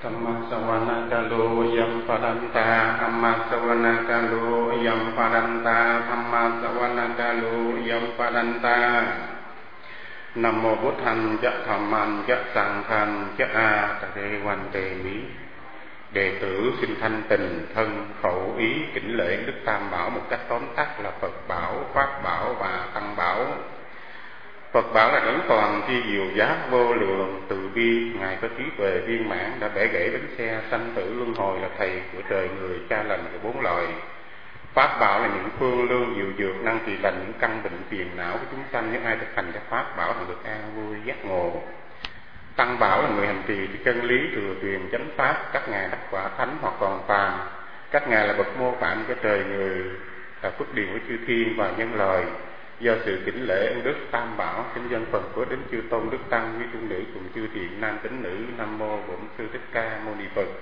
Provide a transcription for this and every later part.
Thammassavanakalo yam paranta, Thammassavanakalo yam paranta, Thammassavanakalo yam paranta. Nam mô Bổn Thanh Giác Tham Man Giác Sang Thanh Giác A Tà Rê Quan Tề Mỹ. Đệ tử xin thanh tình thân khẩu ý kính lễ Đức Tam Bảo một cách tóm tắt là Phật Bảo, Pháp Bảo và Tăng Bảo. Phật Bảo là đấng toàn tri diệu giác vô lượng từ bi, ngài có trí tuệ viên mãn, đã bẻ gãy bánh xe sanh tử luân hồi, là thầy của trời người, cha lành của bốn loài. Pháp Bảo là những phương lương diệu dược năng trị lành những căn bệnh phiền não của chúng sanh, nếu ai thực hành các Pháp Bảo thì được an vui giác ngộ. Tăng Bảo là người hành trì chân lý thừa truyền chánh pháp, các ngài đắc quả thánh hoặc còn phàm, các ngài là bậc mô phạm của trời người, là phước điền của chư thiên và nhân loại. Do sự kính lễ ân đức Tam Bảo, xin dâng phần phước đến chư tôn đức tăng với trung nữ cùng chư thiện nam tín nữ. Nam mô Bổn Sư Thích Ca Mâu Ni Phật.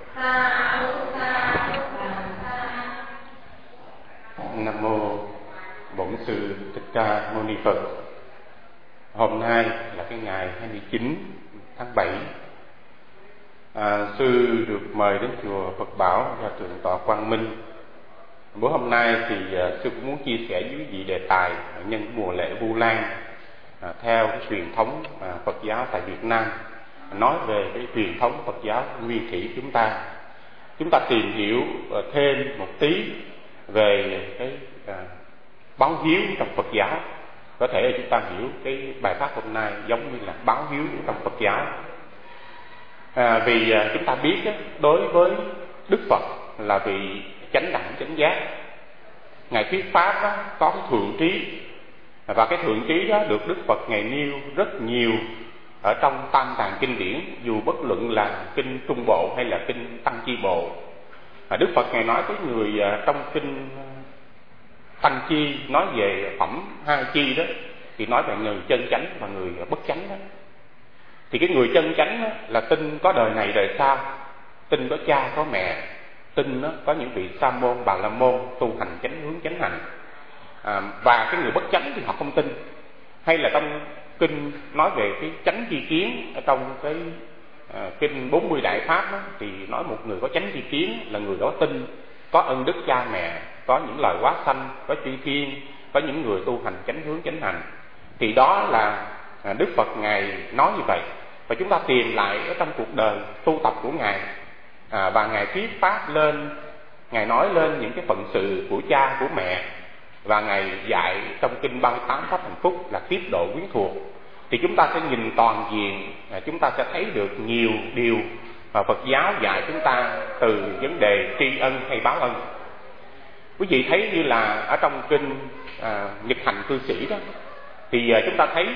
Nam mô Bổn Sư Thích Ca Mâu Ni Phật. Hôm nay là cái ngày 29 tháng 7. Sư được mời đến chùa Phật Bảo và thượng tọa Quang Minh. Bữa hôm nay thì sư cũng muốn chia sẻ với quý vị đề tài nhân mùa lễ Vu Lan theo cái truyền thống Phật giáo tại Việt Nam, nói về cái truyền thống Phật giáo nguyên thủy chúng ta. Chúng ta tìm hiểu thêm một tí về cái báo hiếu trong Phật giáo. Có thể là chúng ta hiểu cái bài pháp hôm nay giống như là báo hiếu trong Phật giáo. Vì chúng ta biết đối với Đức Phật là vị chánh đẳng chánh giác, ngài thuyết pháp đó, có cái thượng trí, và cái thượng trí đó được Đức Phật ngài nêu rất nhiều ở trong Tam Tạng kinh điển, dù bất luận là kinh Trung Bộ hay là kinh Tăng Chi Bộ. Đức Phật ngài nói với người trong kinh Tăng Chi nói về phẩm hai chi đó, thì nói về người chân chánh và người bất chánh đó. Thì cái người chân chánh đó, là tin có đời này đời sau, tin có cha có mẹ, tin đó, có những vị sa môn bà la môn tu hành chánh hướng chánh hành. Và cái người bất chánh thì họ không tin. Hay là trong kinh nói về cái chánh tri kiến, ở trong cái kinh 40 đại pháp đó, thì nói một người có chánh tri kiến là người đó tin có ân đức cha mẹ, có những loài hóa sanh, có chư thiên, có những người tu hành chánh hướng chánh hành. Thì đó là Đức Phật ngài nói như vậy. Và chúng ta tìm lại ở trong cuộc đời tu tập của ngài, và ngài thuyết pháp lên, ngài nói lên những cái phận sự của cha của mẹ, và ngài dạy trong kinh 38 pháp hạnh phúc là tiếp độ quyến thuộc. Thì chúng ta sẽ nhìn toàn diện, chúng ta sẽ thấy được nhiều điều mà Phật giáo dạy chúng ta từ vấn đề tri ân hay báo ân. Quý vị thấy như là ở trong kinh Nhật Hành Cư Sĩ đó, thì chúng ta thấy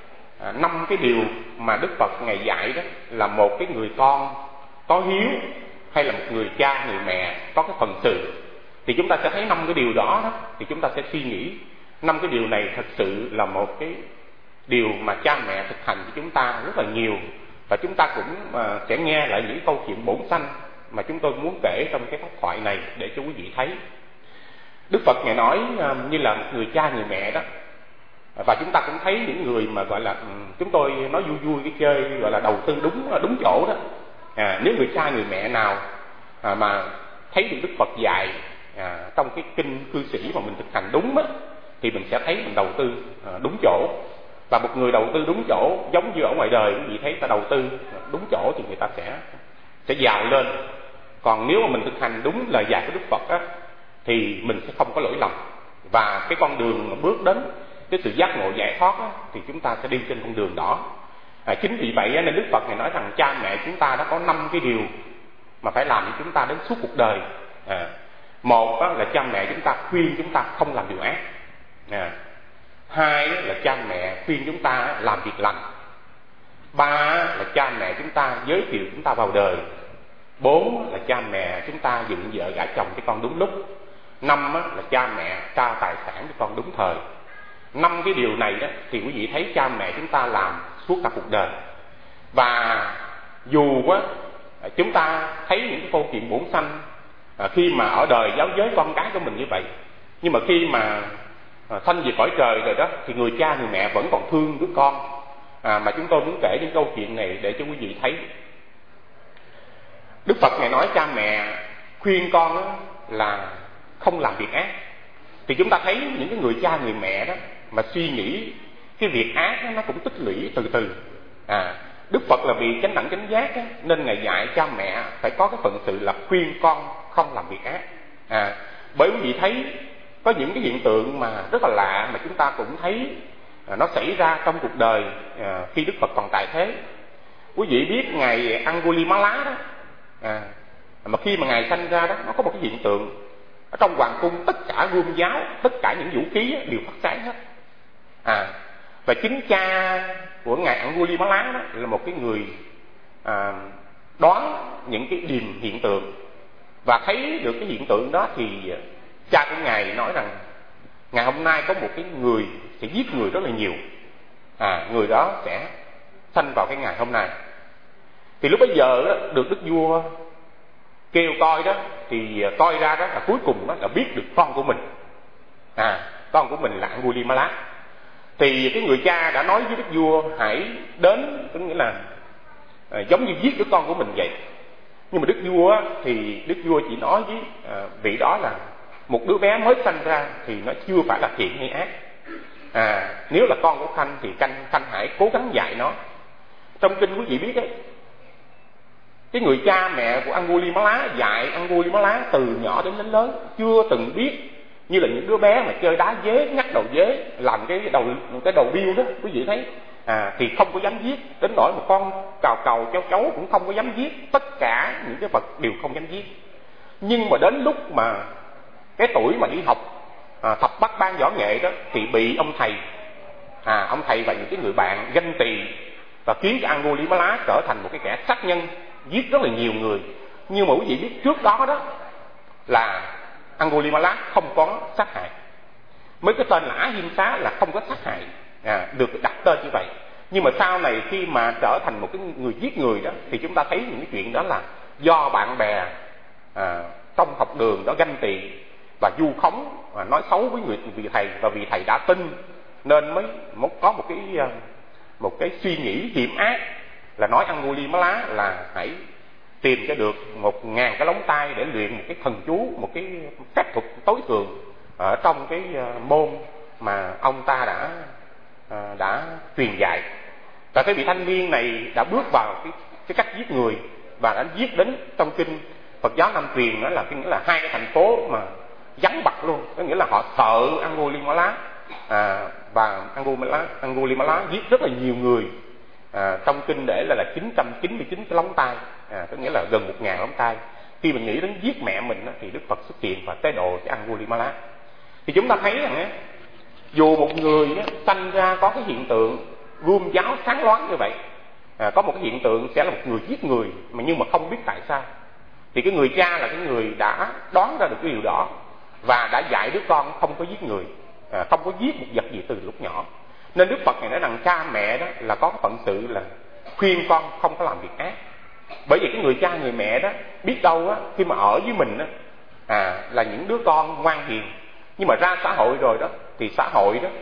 5 cái điều mà Đức Phật ngài dạy đó là một cái người con có hiếu, hay là một người cha người mẹ có cái phần sự. Thì chúng ta sẽ thấy 5 cái điều đó, thì chúng ta sẽ suy nghĩ 5 cái điều này thật sự là một cái điều mà cha mẹ thực hành cho chúng ta rất là nhiều. Và chúng ta cũng sẽ nghe lại những câu chuyện bổn sanh mà chúng tôi muốn kể trong cái pháp thoại này để cho quý vị thấy. Đức Phật ngài nói như là một người cha người mẹ đó. Và chúng ta cũng thấy những người mà gọi là chúng tôi nói vui vui cái chơi gọi là đầu tư đúng chỗ đó. Nếu người cha người mẹ nào mà thấy được Đức Phật dạy trong cái kinh cư sĩ mà mình thực hành đúng á, thì mình sẽ thấy mình đầu tư đúng chỗ. Và một người đầu tư đúng chỗ giống như ở ngoài đời quý vị thấy ta đầu tư đúng chỗ thì người ta sẽ giàu lên. Còn nếu mà mình thực hành đúng lời dạy của Đức Phật á, thì mình sẽ không có lỗi lầm. Và cái con đường mà bước đến cái sự giác ngộ giải thoát á, thì chúng ta sẽ đi trên con đường đó. Chính vì vậy nên Đức Phật này nói rằng cha mẹ chúng ta đã có 5 cái điều mà phải làm cho chúng ta đến suốt cuộc đời. Một là cha mẹ chúng ta khuyên chúng ta không làm điều ác. Hai là cha mẹ khuyên chúng ta làm việc lành. Ba là cha mẹ chúng ta giới thiệu chúng ta vào đời. 4 là cha mẹ chúng ta dựng vợ gả chồng cho con đúng lúc. 5 là cha mẹ trao tài sản cho con đúng thời. 5 cái điều này đó thì quý vị thấy cha mẹ chúng ta làm suốt cả cuộc đời. Và dù chúng ta thấy những cái câu chuyện bổn sanh khi mà ở đời giáo giới con cái của mình như vậy, nhưng mà khi mà sanh về cõi trời rồi đó, thì người cha người mẹ vẫn còn thương đứa con. Mà chúng tôi muốn kể những câu chuyện này để cho quý vị thấy Đức Phật Ngài nói cha mẹ khuyên con đó là không làm việc ác. Thì chúng ta thấy những cái người cha người mẹ đó mà suy nghĩ cái việc ác đó, nó cũng tích lũy từ từ. Đức Phật là vì chánh đẳng chánh giác đó, nên Ngài dạy cha mẹ phải có cái phận sự là khuyên con không làm việc ác. Bởi quý vị thấy có những cái hiện tượng mà rất là lạ mà chúng ta cũng thấy nó xảy ra trong cuộc đời khi Đức Phật còn tại thế. Quý vị biết Ngài Angulimala đó, mà khi mà Ngài sanh ra đó, nó có một cái hiện tượng ở trong hoàng cung, tất cả gươm giáo, tất cả những vũ khí đều phát sáng hết. Và chính cha của Ngài Angulimala đó là một cái người đoán những cái điềm hiện tượng, và thấy được cái hiện tượng đó thì cha của Ngài nói rằng ngày hôm nay có một cái người sẽ giết người rất là nhiều, người đó sẽ sanh vào cái ngày hôm nay. Thì lúc bấy giờ đó, được đức vua kêu coi đó, thì coi ra đó là cuối cùng đó là biết được con của mình, con của mình là Angulimala. Thì cái người cha đã nói với đức vua hãy đến, có nghĩa là giống như giết đứa con của mình vậy. Nhưng mà đức vua thì đức vua chỉ nói với vị đó là một đứa bé mới sanh ra thì nó chưa phải là thiện hay ác. Nếu là con của Khanh thì Khanh hãy cố gắng dạy nó. Trong kinh quý vị biết đấy, cái người cha mẹ của Angulimala dạy Angulimala từ nhỏ đến lớn, chưa từng biết như là những đứa bé mà chơi đá dế, ngắt đầu dế, làm cái đầu biêu đó, quý vị thấy. Thì không có dám giết, đến nỗi một con cào cháu cũng không có dám giết, tất cả những cái vật đều không dám giết. Nhưng mà đến lúc mà cái tuổi mà đi học thập bát ban võ nghệ đó thì bị ông thầy và những cái người bạn ganh tị và khiến cho Angulimala trở thành một cái kẻ sát nhân, giết rất là nhiều người. Nhưng mà quý vị biết trước đó đó là Angulimala không có sát hại, mới cái tên là Ahimsa là không có sát hại, được đặt tên như vậy. Nhưng mà sau này khi mà trở thành một cái người giết người đó thì chúng ta thấy những cái chuyện đó là do bạn bè trong học đường đó ganh tị và vu khống và nói xấu với vị thầy, và vị thầy đã tin nên mới có một cái suy nghĩ hiểm ác là nói Angulimala là hãy tìm cho được 1000 cái lóng tay để luyện một cái thần chú, một cái phép thuật tối thượng ở trong cái môn mà ông ta đã truyền dạy. Và cái vị thanh niên này đã bước vào cái cách giết người và đã giết đến, trong kinh Phật giáo Nam truyền đó là nghĩa là 2 cái thành phố mà vắng bặt luôn, có nghĩa là họ sợ Angulimala, và Angulimala giết rất là nhiều người. Trong kinh để là 999 cái lóng tay, có nghĩa là gần 1000 lóng tay. Khi mình nghĩ đến giết mẹ mình thì Đức Phật xuất hiện và tế độ cho Angulimala. Thì chúng ta thấy rằng dù một người sanh ra có cái hiện tượng gươm giáo sáng loáng như vậy, có một cái hiện tượng sẽ là một người giết người nhưng mà không biết tại sao, thì cái người cha là cái người đã đoán ra được cái điều đó và đã dạy đứa con không có giết người, không có giết một vật gì từ lúc nhỏ. Nên Đức Phật này nói rằng cha mẹ đó là có cái phận sự là khuyên con không có làm việc ác. Bởi vì cái người cha người mẹ đó biết đâu á, khi mà ở với mình á, là những đứa con ngoan hiền, nhưng mà ra xã hội rồi đó thì xã hội đó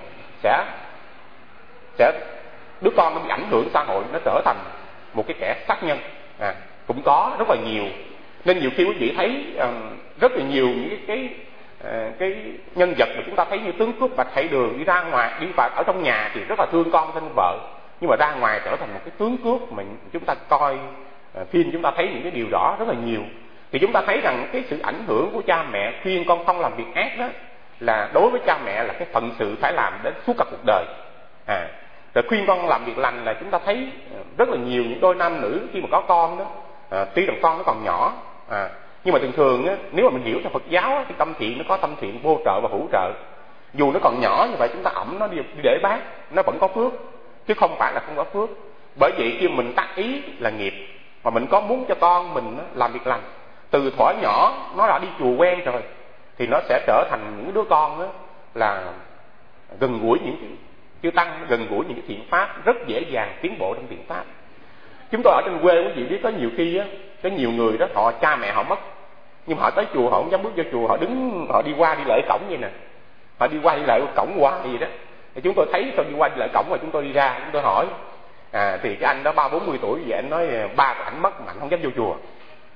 sẽ đứa con nó bị ảnh hưởng xã hội, nó trở thành một cái kẻ sát nhân, cũng có rất là nhiều. Nên nhiều khi quý vị thấy rất là nhiều những cái nhân vật mà chúng ta thấy như tướng cướp Bạch Hải Đường đi ra ngoài, đi vào ở trong nhà thì rất là thương con thương vợ, nhưng mà ra ngoài trở thành một cái tướng cướp. Mình chúng ta coi phim chúng ta thấy những cái điều đó rất là nhiều. Thì chúng ta thấy rằng cái sự ảnh hưởng của cha mẹ khuyên con không làm việc ác đó là đối với cha mẹ là cái phận sự phải làm đến suốt cả cuộc đời. Rồi khuyên con làm việc lành là chúng ta thấy rất là nhiều những đôi nam nữ khi mà có con đó, tuy rằng con nó còn nhỏ, nhưng mà thường thường á, nếu mà mình hiểu theo Phật giáo á, thì tâm thiện nó có tâm thiện vô trợ và hữu trợ. Dù nó còn nhỏ như vậy chúng ta ẵm nó đi để bác, nó vẫn có phước, chứ không phải là không có phước. Bởi vậy khi mình tác ý là nghiệp, mà mình có muốn cho con mình làm việc lành, từ thuở nhỏ nó đã đi chùa quen rồi, thì nó sẽ trở thành những đứa con đó là gần gũi những cái chư tăng, gần gũi những cái thiện pháp, rất dễ dàng tiến bộ trong thiện pháp. Chúng tôi ở trên quê quý vị biết có nhiều khi á, có nhiều người đó họ cha mẹ họ mất, nhưng mà họ tới chùa họ không dám bước vô chùa, họ đi qua đi lại cổng vậy nè, họ đi qua đi lại cổng qua gì đó. Thì chúng tôi thấy sao đi qua đi lại cổng, rồi chúng tôi đi ra, chúng tôi hỏi thì cái anh đó 30-40 tuổi vậy, anh nói ba của ảnh mất mà ảnh không dám vô chùa.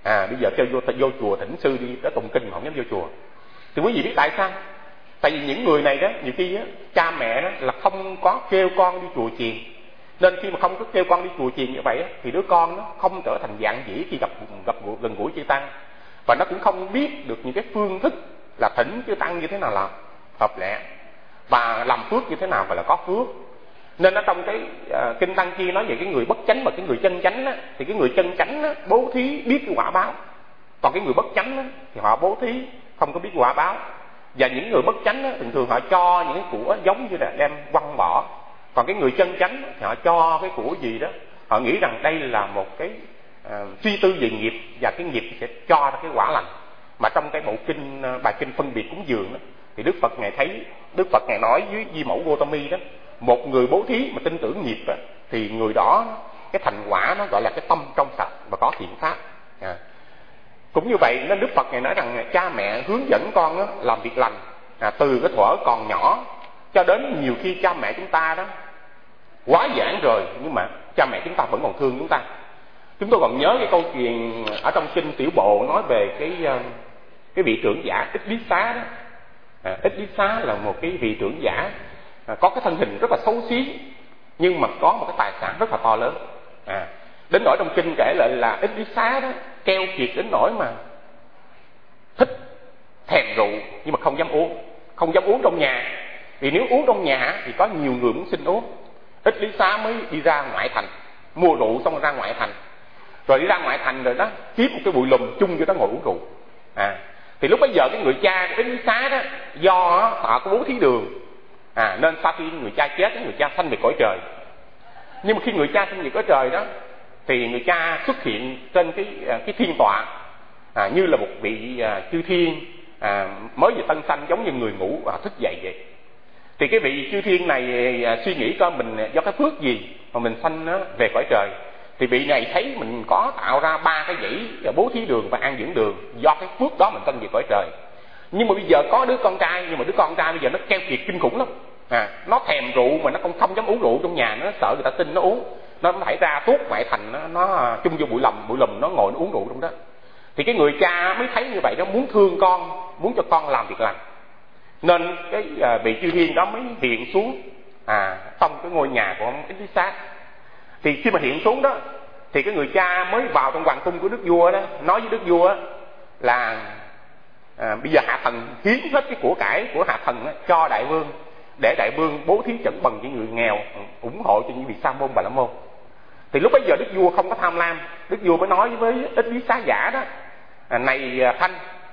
Bây giờ kêu vô chùa thỉnh sư đi tới tụng kinh mà không dám vô chùa. Thì quý vị biết tại sao? Tại vì những người này đó, nhiều khi đó, cha mẹ đó là không có kêu con đi chùa chiền, nên khi mà không có kêu con đi chùa chiền như vậy đó, thì đứa con nó không trở thành dạng dĩ khi gặp gần gũi chư tăng, và nó cũng không biết được những cái phương thức là thỉnh chư tăng như thế nào là hợp lẽ, và làm phước như thế nào phải là có phước. Nên ở trong cái kinh Tăng Chi nói về cái người bất chánh và cái người chân chánh á, thì cái người chân chánh á, bố thí biết cái quả báo, còn cái người bất chánh á, thì họ bố thí không có biết quả báo. Và những người bất chánh á, thường thường họ cho những cái của giống như là đem quăng bỏ, còn cái người chân chánh á, thì họ cho cái của gì đó họ nghĩ rằng đây là một cái suy tư về nghiệp, và cái nghiệp sẽ cho ra cái quả lành. Mà trong cái bộ kinh bài kinh phân biệt cúng dường đó, thì Đức Phật ngài nói với Di Mẫu Gotami đó, một người bố thí mà tin tưởng nghiệp đó, thì người đó cái thành quả nó gọi là cái tâm trong sạch và có thiện pháp. Cũng như vậy nên Đức Phật ngài nói rằng cha mẹ hướng dẫn con đó, làm việc lành từ cái thuở còn nhỏ cho đến nhiều khi cha mẹ chúng ta đó quá giảng rồi, nhưng mà cha mẹ chúng ta vẫn còn thương chúng ta. Chúng tôi còn nhớ cái câu chuyện ở trong kinh Tiểu Bộ nói về cái vị trưởng giả Ích Lý Xá đó. Ích Lý Xá là một cái vị trưởng giả có cái thân hình rất là xấu xí, nhưng mà có một cái tài sản rất là to lớn. Đến nỗi trong kinh kể lại là Ích Lý Xá đó keo kiệt đến nỗi mà thích thèm rượu nhưng mà không dám uống trong nhà, vì nếu uống trong nhà thì có nhiều người muốn xin uống. Ích Lý Xá mới đi ra ngoại thành mua rượu, xong rồi ra ngoại thành, rồi đi ra ngoại thành rồi đó kiếm một cái bụi lùm chung cho nó ngồi uống rượu. Thì lúc bấy giờ cái người cha của Ích Lý Xá đó do họ có bố thí đường, nên sau khi người cha chết, người cha sanh về cõi trời. Nhưng mà khi người cha sanh về cõi trời đó, thì người cha xuất hiện trên cái thiên tọa như là một vị chư thiên mới vừa tân sanh, giống như người ngủ thức dậy vậy. Thì cái vị chư thiên này suy nghĩ coi mình do cái phước gì mà mình sanh về cõi trời. Thì vị này thấy mình có tạo ra 3 cái dãy bố thí đường và an dưỡng đường, do cái phước đó mình sanh về cõi trời. Nhưng mà bây giờ có đứa con trai, nhưng mà đứa con trai bây giờ nó keo kiệt kinh khủng lắm. Nó thèm rượu mà nó không dám uống rượu trong nhà, nó sợ người ta tin nó uống, nó phải ra tuốt ngoại thành, nó chung vô bụi lùm nó ngồi nó uống rượu trong đó. Thì cái người cha mới thấy như vậy đó, muốn thương con, muốn cho con làm việc lành, nên cái vị chư thiên đó mới hiện xuống trong cái ngôi nhà của ông Ích Lý Xá. Thì khi mà hiện xuống đó, thì cái người cha mới vào trong hoàng cung của đức vua đó, nói với đức vua là bây giờ hạ thần hiến hết cái của cải của hạ thần cho đại vương, để đại vương bố thí chẩn bằng những người nghèo, ủng hộ cho những vị sa môn bà la môn. Thì lúc bấy giờ đức vua không có tham lam, đức vua mới nói với Ích Lý Xá giả đó, này Khanh,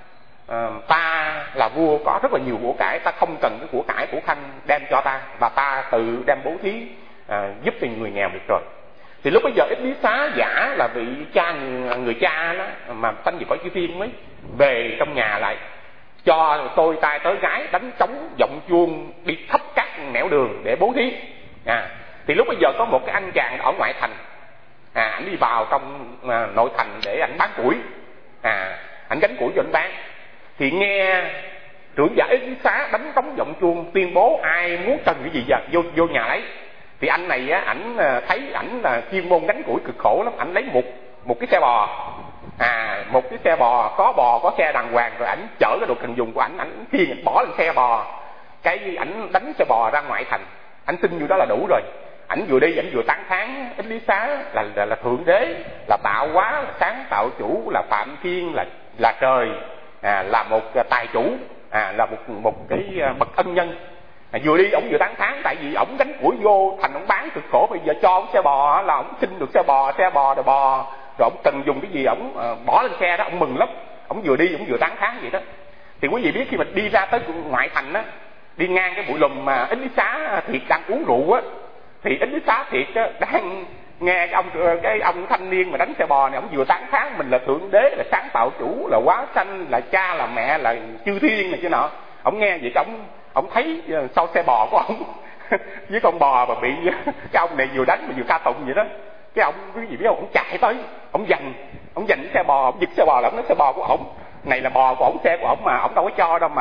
ta là vua có rất là nhiều của cải, ta không cần cái của cải của Khanh đem cho ta, và ta tự đem bố thí giúp cho người nghèo được rồi. Thì lúc bây giờ Ích Lý Xá giả là vị cha, người cha đó mà sanh về cõi chư thiên mới về trong nhà lại, cho tôi trai tới gái đánh trống giọng chuông đi khắp các nẻo đường để bố thí. Thì lúc bây giờ có một cái anh chàng ở ngoại thành, anh đi vào trong nội thành để anh bán củi, anh gánh củi cho anh bán. Thì nghe trưởng giả Ích Lý Xá đánh trống giọng chuông tuyên bố ai muốn cần cái gì vô nhà lấy. Thì anh này ảnh thấy ảnh là chuyên môn gánh củi cực khổ lắm, ảnh lấy một cái xe bò, một cái xe bò có xe đàng hoàng, rồi ảnh chở cái đồ cần dùng của ảnh khiêng ảnh bỏ lên xe bò, cái ảnh đánh xe bò ra ngoại thành, ảnh tin như đó là đủ rồi. Ảnh vừa đi ảnh vừa tán thán Ích Lý Xá là thượng đế, là tạo hóa, là sáng tạo chủ, là phạm thiên, là trời, là một tài chủ, là một cái bậc ân nhân. Vừa đi ổng vừa tán thán, tại vì ổng gánh củi vô thành ổng bán cực khổ, bây giờ cho ổng xe bò là ổng xin được xe bò rồi bò, rồi ổng cần dùng cái gì ổng bỏ lên xe đó, ổng mừng lắm. Ổng vừa đi ổng vừa tán thán vậy đó. Thì quý vị biết khi mà đi ra tới ngoại thành á, đi ngang cái bụi lùm mà Ích Lý Xá Thiệt đang uống rượu á, thì Ích Lý Xá Thiệt á đang nghe cái ông thanh niên mà đánh xe bò này, ổng vừa tán thán mình là thượng đế, là sáng tạo chủ, là hóa sanh, là cha, là mẹ, là chư thiên này chứ nọ. Ổng nghe vậy ông thấy sau xe bò của ông với con bò mà bị cái ông này vừa đánh mà vừa ca tụng vậy đó, cái ông quý vị biết không, ông chạy tới, ông giành cái xe bò, ông giật xe bò là ông nói xe bò của ông này là bò của ông, xe của ông mà ông đâu có cho đâu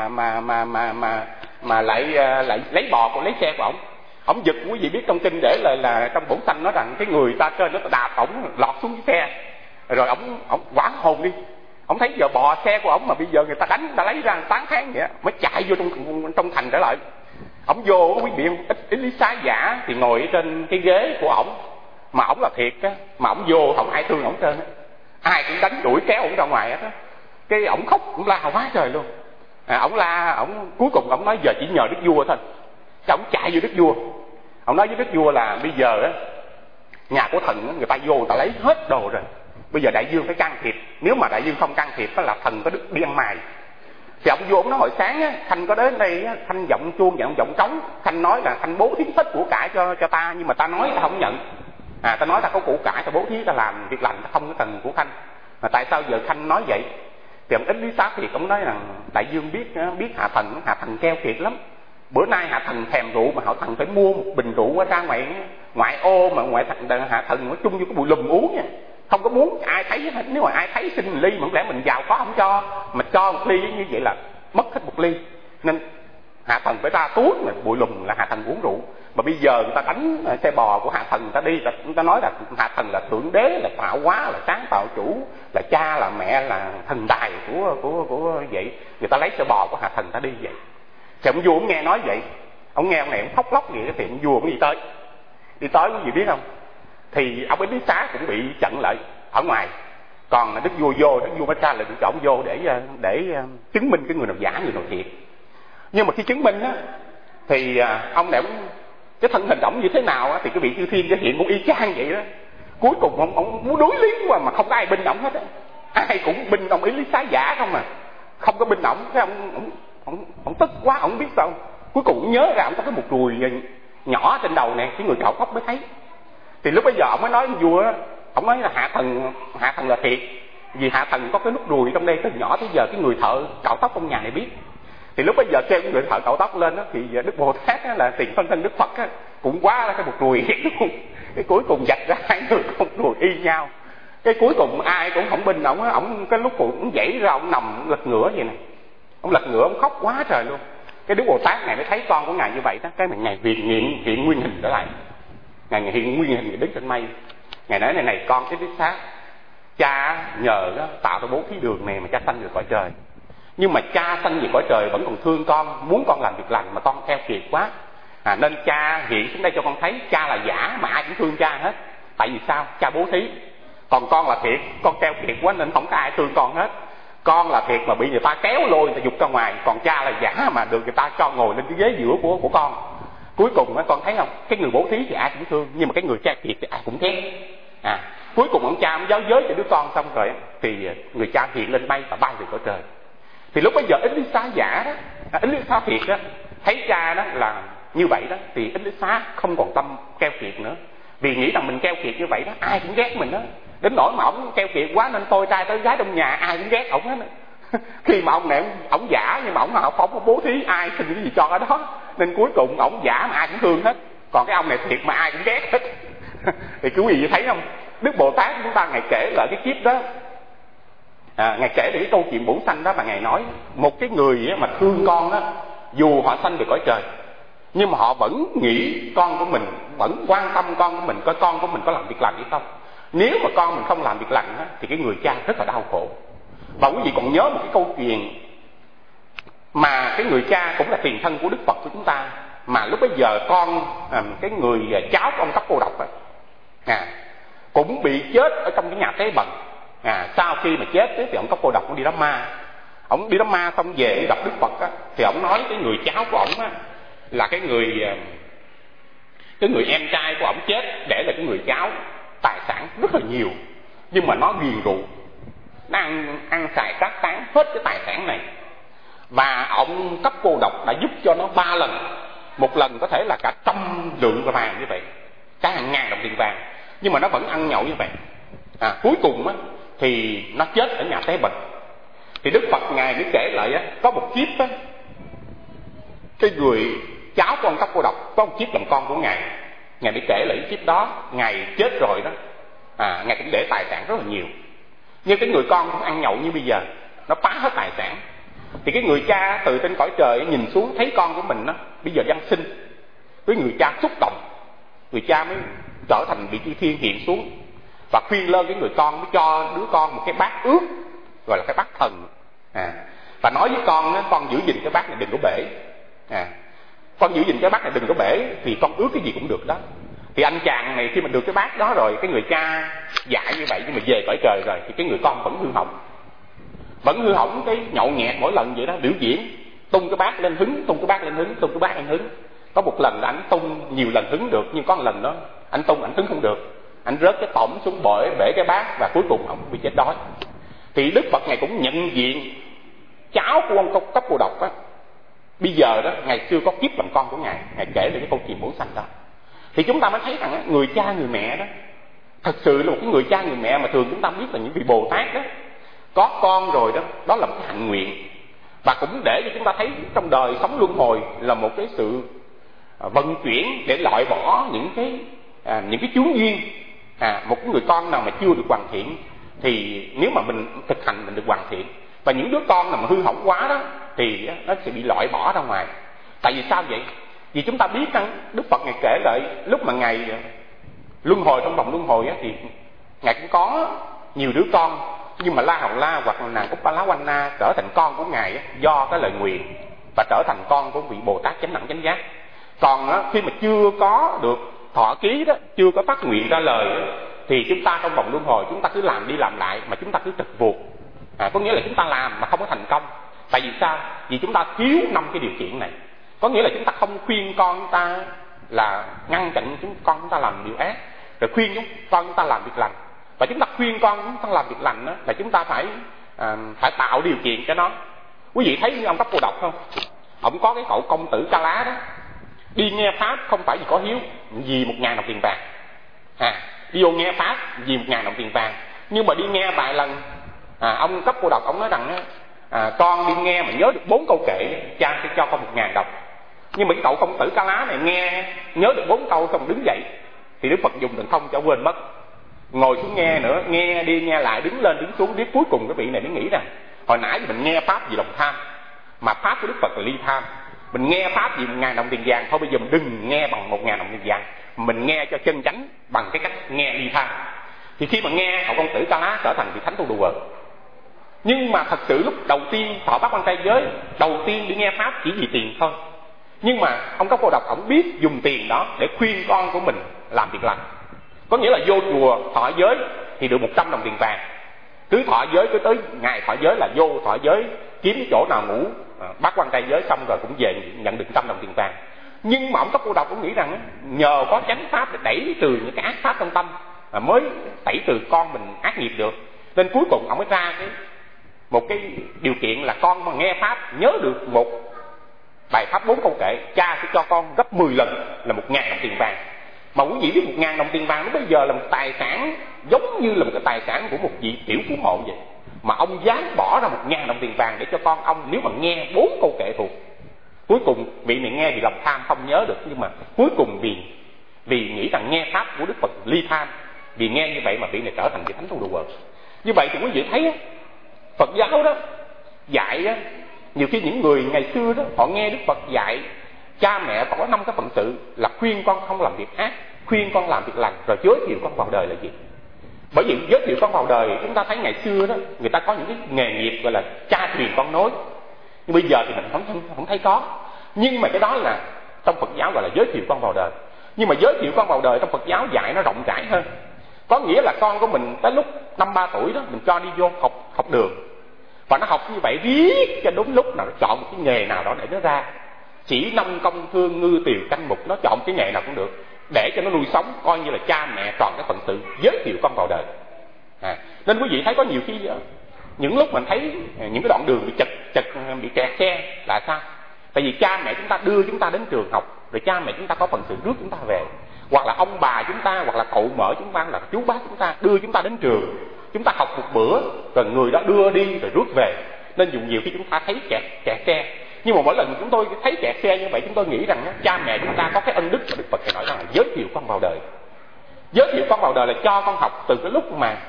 mà lại lấy bò của lấy xe của ông giật. Quý vị biết trong kinh để là trong bổn sanh nói rằng cái người ta trên nó đạp ổng lọt xuống cái xe, Rồi ổng quảng hồn đi, ổng thấy giờ bò xe của ổng mà bây giờ người ta đánh, người ta lấy ra tán kháng vậy, mới chạy vô trong thành trở lại. Ổng vô quý vị, Elisa giả thì ngồi trên cái ghế của ổng, mà ổng là thiệt á, mà ổng vô không ai thương ổng trơn á, ai cũng đánh đuổi kéo ổng ra ngoài á. Cái ổng khóc, ổng la quá trời luôn. Ổng la, ổng cuối cùng ổng nói giờ chỉ nhờ đức vua thôi. Cái ổng chạy vô đức vua, ổng nói với đức vua là bây giờ á, nhà của thần á, người ta vô người ta lấy hết đồ rồi, bây giờ đại dương phải can thiệp, nếu mà đại dương không can thiệp á là thần có đức đi ăn mài. Thì ông vô ông nói hồi sáng á, Khanh có đến đây á, Khanh giọng chuông giọng trống, Khanh nói là Khanh bố thí hết của cải cho ta, nhưng mà ta nói ta không nhận. Ta nói ta có của cải, ta bố thí, ta làm việc lành, ta không có cần của Khanh. Mà tại sao giờ Khanh nói vậy? Thì ông ít lý xác thì ông nói rằng đại dương biết hạ thần keo kiệt lắm. Bữa nay hạ thần thèm rượu mà hạ thần phải mua một bình rượu ra ngoại ô, mà hạ thần nói chung vô cái bụi lùm uống nha, không có muốn ai thấy hết. Nếu mà ai thấy xin ly mà không lẽ mình giàu có không cho, mà cho một ly như vậy là mất hết một ly. Nên hạ thần phải ra túi mà bụi lùm là hạ thần uống rượu. Mà bây giờ người ta đánh xe bò của hạ thần, người ta đi, người ta nói là hạ thần là thượng đế, là tạo hóa, là sáng tạo chủ, là cha, là mẹ, là thần tài của vậy. Người ta lấy xe bò của hạ thần ta đi vậy. Thì ông vua ông nghe nói vậy, ông nghe ông này ông khóc lóc vậy, thì ông vua ông đi tới quý vị biết không? Thì ông ấy xá cũng bị chặn lại ở ngoài. Còn đức vua mới ra lệnh cho ông vô để chứng minh cái người nào giả người nào thiệt. Nhưng mà khi chứng minh á thì ông này cái thân hình ổng như thế nào á, thì cái vị chư thiên hiện cũng y chang vậy đó. Cuối cùng ông muốn đối lý mà không có ai binh ổng hết á, ai cũng binh ông ý lý xá giả không à, không có binh ổng. Cái ông tức quá, ổng biết sao cuối cùng ông nhớ ra ổng có cái một ruồi nhỏ trên đầu này, cái người cạo tóc mới thấy. Thì lúc bây giờ ông mới nói với vua á, ông nói là hạ thần là thiệt, vì hạ thần có cái nút ruồi trong đây từ nhỏ tới giờ cái người thợ cạo tóc trong nhà này biết. Thì lúc bây giờ kêu người thợ cạo tóc lên đó, thì Đức Bồ Tát á, là tiền phân thân Đức Phật á, cũng quá là cái một ruồi luôn. Cái cuối cùng vạch ra hai người con ruồi y nhau. Cái cuối cùng ai cũng không binh ổng á, ổng cái lúc cũng dãy ra, ổng nằm lật ngửa vậy nè, ổng lật ngửa, ổng khóc quá trời luôn. Cái Đức Bồ Tát này mới thấy con của ngài như vậy đó, cái mà ngài hiện nguyên hình trở lại, ngài hiện nguyên hình đứng trên mây. Ngài nói này con cái biết xác, cha nhờ đó, tạo ra bố thí đường này mà cha sanh được cõi trời. Nhưng mà cha sanh về cõi trời vẫn còn thương con, muốn con làm việc lành mà con keo kiệt quá. Nên cha hiện xuống đây cho con thấy cha là giả mà ai cũng thương cha hết. Tại vì sao? Cha bố thí. Còn con là thiệt, con keo kiệt quá nên không có ai thương con hết. Con là thiệt mà bị người ta kéo lôi, người ta giục ra ngoài. Còn cha là giả mà được người ta cho ngồi lên cái ghế giữa của con. Cuối cùng con thấy không, cái người bố thí thì ai cũng thương, nhưng mà cái người keo kiệt thì ai cũng ghét. Cuối cùng ông cha ông giáo giới cho đứa con xong rồi thì người cha hiện lên mây và bay về cõi trời. Thì lúc bây giờ Elisa giả đó, Elisa thiệt đó, thấy cha đó là như vậy đó, thì Elisa không còn tâm keo kiệt nữa, vì nghĩ rằng mình keo kiệt như vậy đó ai cũng ghét mình đó, đến nỗi mà ổng keo kiệt quá nên tôi trai tới gái trong nhà ai cũng ghét ổng hết. Khi mà ông này ổng giả nhưng mà ổng không có bố thí, ai xin cái gì cho ở đó, nên cuối cùng ổng giả mà ai cũng thương hết. Còn cái ông này thiệt mà ai cũng ghét hết. Thì quý vị thấy không, Đức Bồ Tát chúng ta ngài kể lại cái kiếp đó, ngài kể được cái câu chuyện bổn sanh đó, mà ngài nói một cái người mà thương con đó, dù họ sanh về cõi trời nhưng mà họ vẫn nghĩ con của mình, vẫn quan tâm con của mình, coi con của mình có làm việc lành hay không. Nếu mà con mình không làm việc lành đó, thì cái người cha rất là đau khổ. Và quý vị còn nhớ một cái câu chuyện mà cái người cha cũng là tiền thân của Đức Phật của chúng ta, mà lúc bấy giờ con cái người cháu của ông Cấp Cô Độc cũng bị chết ở trong cái nhà Tế Bần. Sau khi mà chết thì ông Cấp Cô Độc cũng đi đám ma. Ông đi đám ma xong về gặp Đức Phật á, thì ông nói cái người cháu của ông á là cái người em trai của ông chết để lại cái người cháu tài sản rất là nhiều, nhưng mà nó ghiền rượu, nó ăn xài trác tán hết cái tài sản này. Và ông Cấp Cô Độc đã giúp cho nó 3 lần, một lần có thể là cả 100 lượng vàng như vậy, cả hàng ngàn đồng tiền vàng, nhưng mà nó vẫn ăn nhậu như vậy. Cuối cùng á thì nó chết ở nhà Tế Bình. Thì Đức Phật ngài mới kể lại á, có một kiếp á, cái người cháu của ông Cấp Cô Độc có một kiếp làm con của ngài mới kể lại cái kiếp đó. Ngài chết rồi đó, ngài cũng để tài sản rất là nhiều, nhưng cái người con cũng ăn nhậu như bây giờ, nó phá hết tài sản. Thì cái người cha từ trên cõi trời nhìn xuống thấy con của mình đó bây giờ văn sinh, cái người cha xúc động, người cha mới trở thành vị chư thiên hiện xuống. và khuyên lơn cái người con mới cho đứa con một cái bát ướt, gọi là cái bát thần. Và nói với con giữ gìn cái bát này đừng có bể. Con giữ gìn cái bát này đừng có bể, thì con ướt cái gì cũng được đó. Thì anh chàng này khi mà được cái bát đó rồi, cái người cha dạy như vậy nhưng mà về cõi trời rồi, thì cái người con vẫn hư hỏng. Vẫn hư hỏng, cái nhậu nhẹt mỗi lần vậy đó, biểu diễn tung cái bát lên hứng, tung cái bát lên hứng, tung cái bát lên hứng. Có một lần là anh tung nhiều lần hứng được, nhưng có một lần đó anh tung anh hứng không được, anh rớt cái tỏm xuống bể cái bát, và cuối cùng ông bị chết đói. Thì Đức Phật ngài cũng nhận diện cháu của ông Cấp Cô Độc á, bây giờ đó ngày xưa có kiếp làm con của ngài kể về cái câu chuyện bổ sanh đó. Thì chúng ta mới thấy rằng người cha người mẹ đó thật sự là một cái người cha người mẹ mà thường chúng ta biết là những vị Bồ Tát đó, có con rồi đó, đó là một cái hạnh nguyện, và cũng để cho chúng ta thấy trong đời sống luân hồi là một cái sự vận chuyển để loại bỏ những cái chướng duyên. Một cái người con nào mà chưa được hoàn thiện thì nếu mà mình thực hành mình được hoàn thiện, và những đứa con nào mà hư hỏng quá đó thì nó sẽ bị loại bỏ ra ngoài. Tại vì sao vậy? Vì chúng ta biết rằng Đức Phật ngài kể lại lúc mà ngài luân hồi trong vòng luân hồi á, thì ngài cũng có nhiều đứa con, nhưng mà La Hầu La hoặc là nàng Uppalawanna trở thành con của ngài á, do cái lời nguyện, và trở thành con của vị Bồ Tát chánh đẳng chánh giác. Còn á, khi mà chưa có được thọ ký đó, chưa có phát nguyện ra lời đó, thì chúng ta trong vòng luân hồi chúng ta cứ làm đi làm lại mà chúng ta cứ trực vuột. Có nghĩa là chúng ta làm mà không có thành công. Tại vì sao? Vì chúng ta thiếu 5 cái điều kiện này. Có nghĩa là chúng ta không khuyên con chúng ta là ngăn chặn con chúng ta làm điều ác, rồi khuyên con chúng ta làm việc lành. Và chúng ta khuyên con chúng ta làm việc lành đó, là chúng ta phải tạo điều kiện cho nó. Quý vị thấy như ông Cấp Cô Độc không? Ông có cái cậu công tử Ca Lá đó, đi nghe pháp không phải vì có hiếu, vì 1.000 đồng tiền vàng. Đi vô nghe pháp vì 1.000 đồng tiền vàng. Nhưng mà đi nghe vài lần, ông Cấp Cô Độc ông nói rằng con đi nghe mà nhớ được 4 câu kệ, cha sẽ cho con 1.000 đồng. Nhưng mà cái cậu công tử Ca Lá này nghe nhớ được 4 câu xong đứng dậy, thì Đức Phật dùng thần thông cho quên mất. Ngồi xuống nghe nữa, nghe đi nghe lại, đứng lên đứng xuống, biết cuối cùng cái vị này mới nghĩ rằng hồi nãy mình nghe pháp vì lòng tham, mà pháp của Đức Phật là ly tham. Mình nghe pháp vì 1.000 đồng tiền vàng, thôi bây giờ mình đừng nghe bằng 1.000 đồng tiền vàng, mình nghe cho chân chánh bằng cái cách nghe ly tham. Thì khi mà nghe, cậu công tử Ca Lá trở thành vị thánh tu đùa. Nhưng mà thật sự lúc đầu tiên thọ bát quan trai giới, đầu tiên đi nghe pháp chỉ vì tiền thôi. Nhưng mà ông Cấp Cô Độc ổng biết dùng tiền đó để khuyên con của mình làm việc lành. Có nghĩa là vô chùa thọ giới thì được 100 đồng tiền vàng, cứ thọ giới, cứ tới ngày thọ giới là vô thọ giới, kiếm cái chỗ nào ngủ bát quan trai giới xong rồi cũng về nhận được 100 đồng tiền vàng. Nhưng mà ông Cấp Cô Độc cũng nghĩ rằng nhờ có chánh pháp để đẩy trừ những cái ác pháp trong tâm, mới tẩy trừ con mình ác nghiệp được. Nên cuối cùng ông mới ra một cái điều kiện là con mà nghe pháp nhớ được một bài pháp 4 câu kệ, cha sẽ cho con gấp 10 lần là 1.000 đồng tiền vàng. Mà quý vị biết 1.000 đồng tiền vàng lúc bây giờ là một tài sản giống như là một cái tài sản của một vị tiểu phú hộ vậy, mà ông dám bỏ ra 1.000 đồng tiền vàng để cho con ông nếu mà nghe 4 câu kệ thuộc. Cuối cùng vị này nghe vì lòng tham không nhớ được, nhưng mà cuối cùng vì nghĩ rằng nghe pháp của Đức Phật ly tham, vì nghe như vậy mà vị này trở thành vị thánh tu đùa. Như vậy thì quý vị thấy Phật giáo đó dạy đó, nhiều khi những người ngày xưa đó họ nghe Đức Phật dạy cha mẹ có 5 cái phận sự là khuyên con không làm việc ác, khuyên con làm việc lành, rồi giới thiệu con vào đời là gì. Bởi vì giới thiệu con vào đời, chúng ta thấy ngày xưa đó người ta có những cái nghề nghiệp gọi là cha truyền con nối, nhưng bây giờ thì mình không thấy có. Nhưng mà cái đó là trong Phật giáo gọi là giới thiệu con vào đời. Nhưng mà giới thiệu con vào đời trong Phật giáo dạy nó rộng rãi hơn. Có nghĩa là con của mình tới lúc 5-3 tuổi đó mình cho đi vô học đường, và nó học như vậy riết cho đúng lúc nào nó chọn một cái nghề nào đó để nó ra. Chỉ nông công thương ngư tiều canh mục, nó chọn cái nghề nào cũng được để cho nó nuôi sống, coi như là cha mẹ tròn cái phận sự giới thiệu con vào đời. Nên quý vị thấy có nhiều khi những lúc mình thấy những cái đoạn đường bị chật bị kẹt xe là sao? Tại vì cha mẹ chúng ta đưa chúng ta đến trường học, rồi cha mẹ chúng ta có phận sự rước chúng ta về, hoặc là ông bà chúng ta, hoặc là cậu mợ chúng ta, là chú bác chúng ta đưa chúng ta đến trường, chúng ta học một bữa rồi người đó đưa đi rồi rước về. Nên dù nhiều khi chúng ta thấy kẹt xe, nhưng mà mỗi lần chúng tôi thấy kẹt xe như vậy, chúng tôi nghĩ rằng cha mẹ chúng ta có cái ân đức mà Đức Phật nói rằng là giới thiệu con vào đời. Giới thiệu con vào đời là cho con học từ cái lúc mà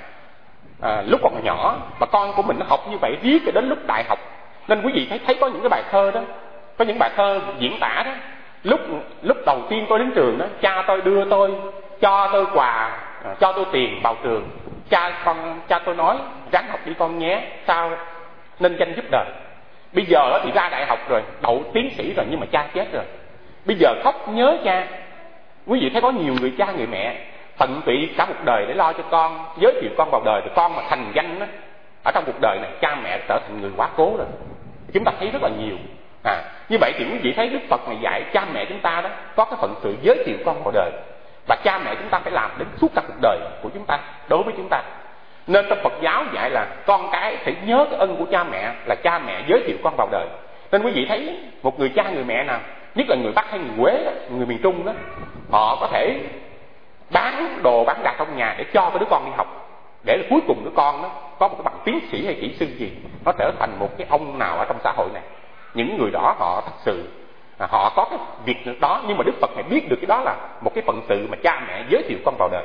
lúc còn nhỏ, mà con của mình nó học như vậy riết cho đến lúc đại học. Nên quý vị thấy có những cái bài thơ đó, có những bài thơ diễn tả đó, lúc đầu tiên tôi đến trường đó, cha tôi đưa tôi, cho tôi quà cho tôi tiền vào trường, cha tôi nói ráng học đi con nhé, sao nên danh giúp đời. Bây giờ thì ra đại học rồi, đậu tiến sĩ rồi, nhưng mà cha chết rồi. Bây giờ khóc nhớ cha. Quý vị thấy có nhiều người cha người mẹ tận tụy cả một đời để lo cho con, giới thiệu con vào đời, rồi con mà thành danh đó, ở trong cuộc đời này cha mẹ trở thành người quá cố rồi. Chúng ta thấy rất là nhiều. Như vậy thì quý vị thấy Đức Phật này dạy cha mẹ chúng ta đó có cái phận sự giới thiệu con vào đời, và cha mẹ chúng ta phải làm đến suốt cả cuộc đời của chúng ta đối với chúng ta. Nên trong Phật giáo dạy là con cái phải nhớ cái ân của cha mẹ, là cha mẹ giới thiệu con vào đời. Nên quý vị thấy một người cha người mẹ nào, nhất là người Bắc hay người Quế đó, người miền Trung đó, họ có thể bán đồ bán gạch trong nhà để cho cái đứa con đi học, để là cuối cùng đứa con đó có một cái bằng tiến sĩ hay kỹ sư gì, nó trở thành một cái ông nào ở trong xã hội này. Những người đó họ thật sự họ có cái việc đó, nhưng mà Đức Phật này biết được cái đó là một cái phận sự mà cha mẹ giới thiệu con vào đời.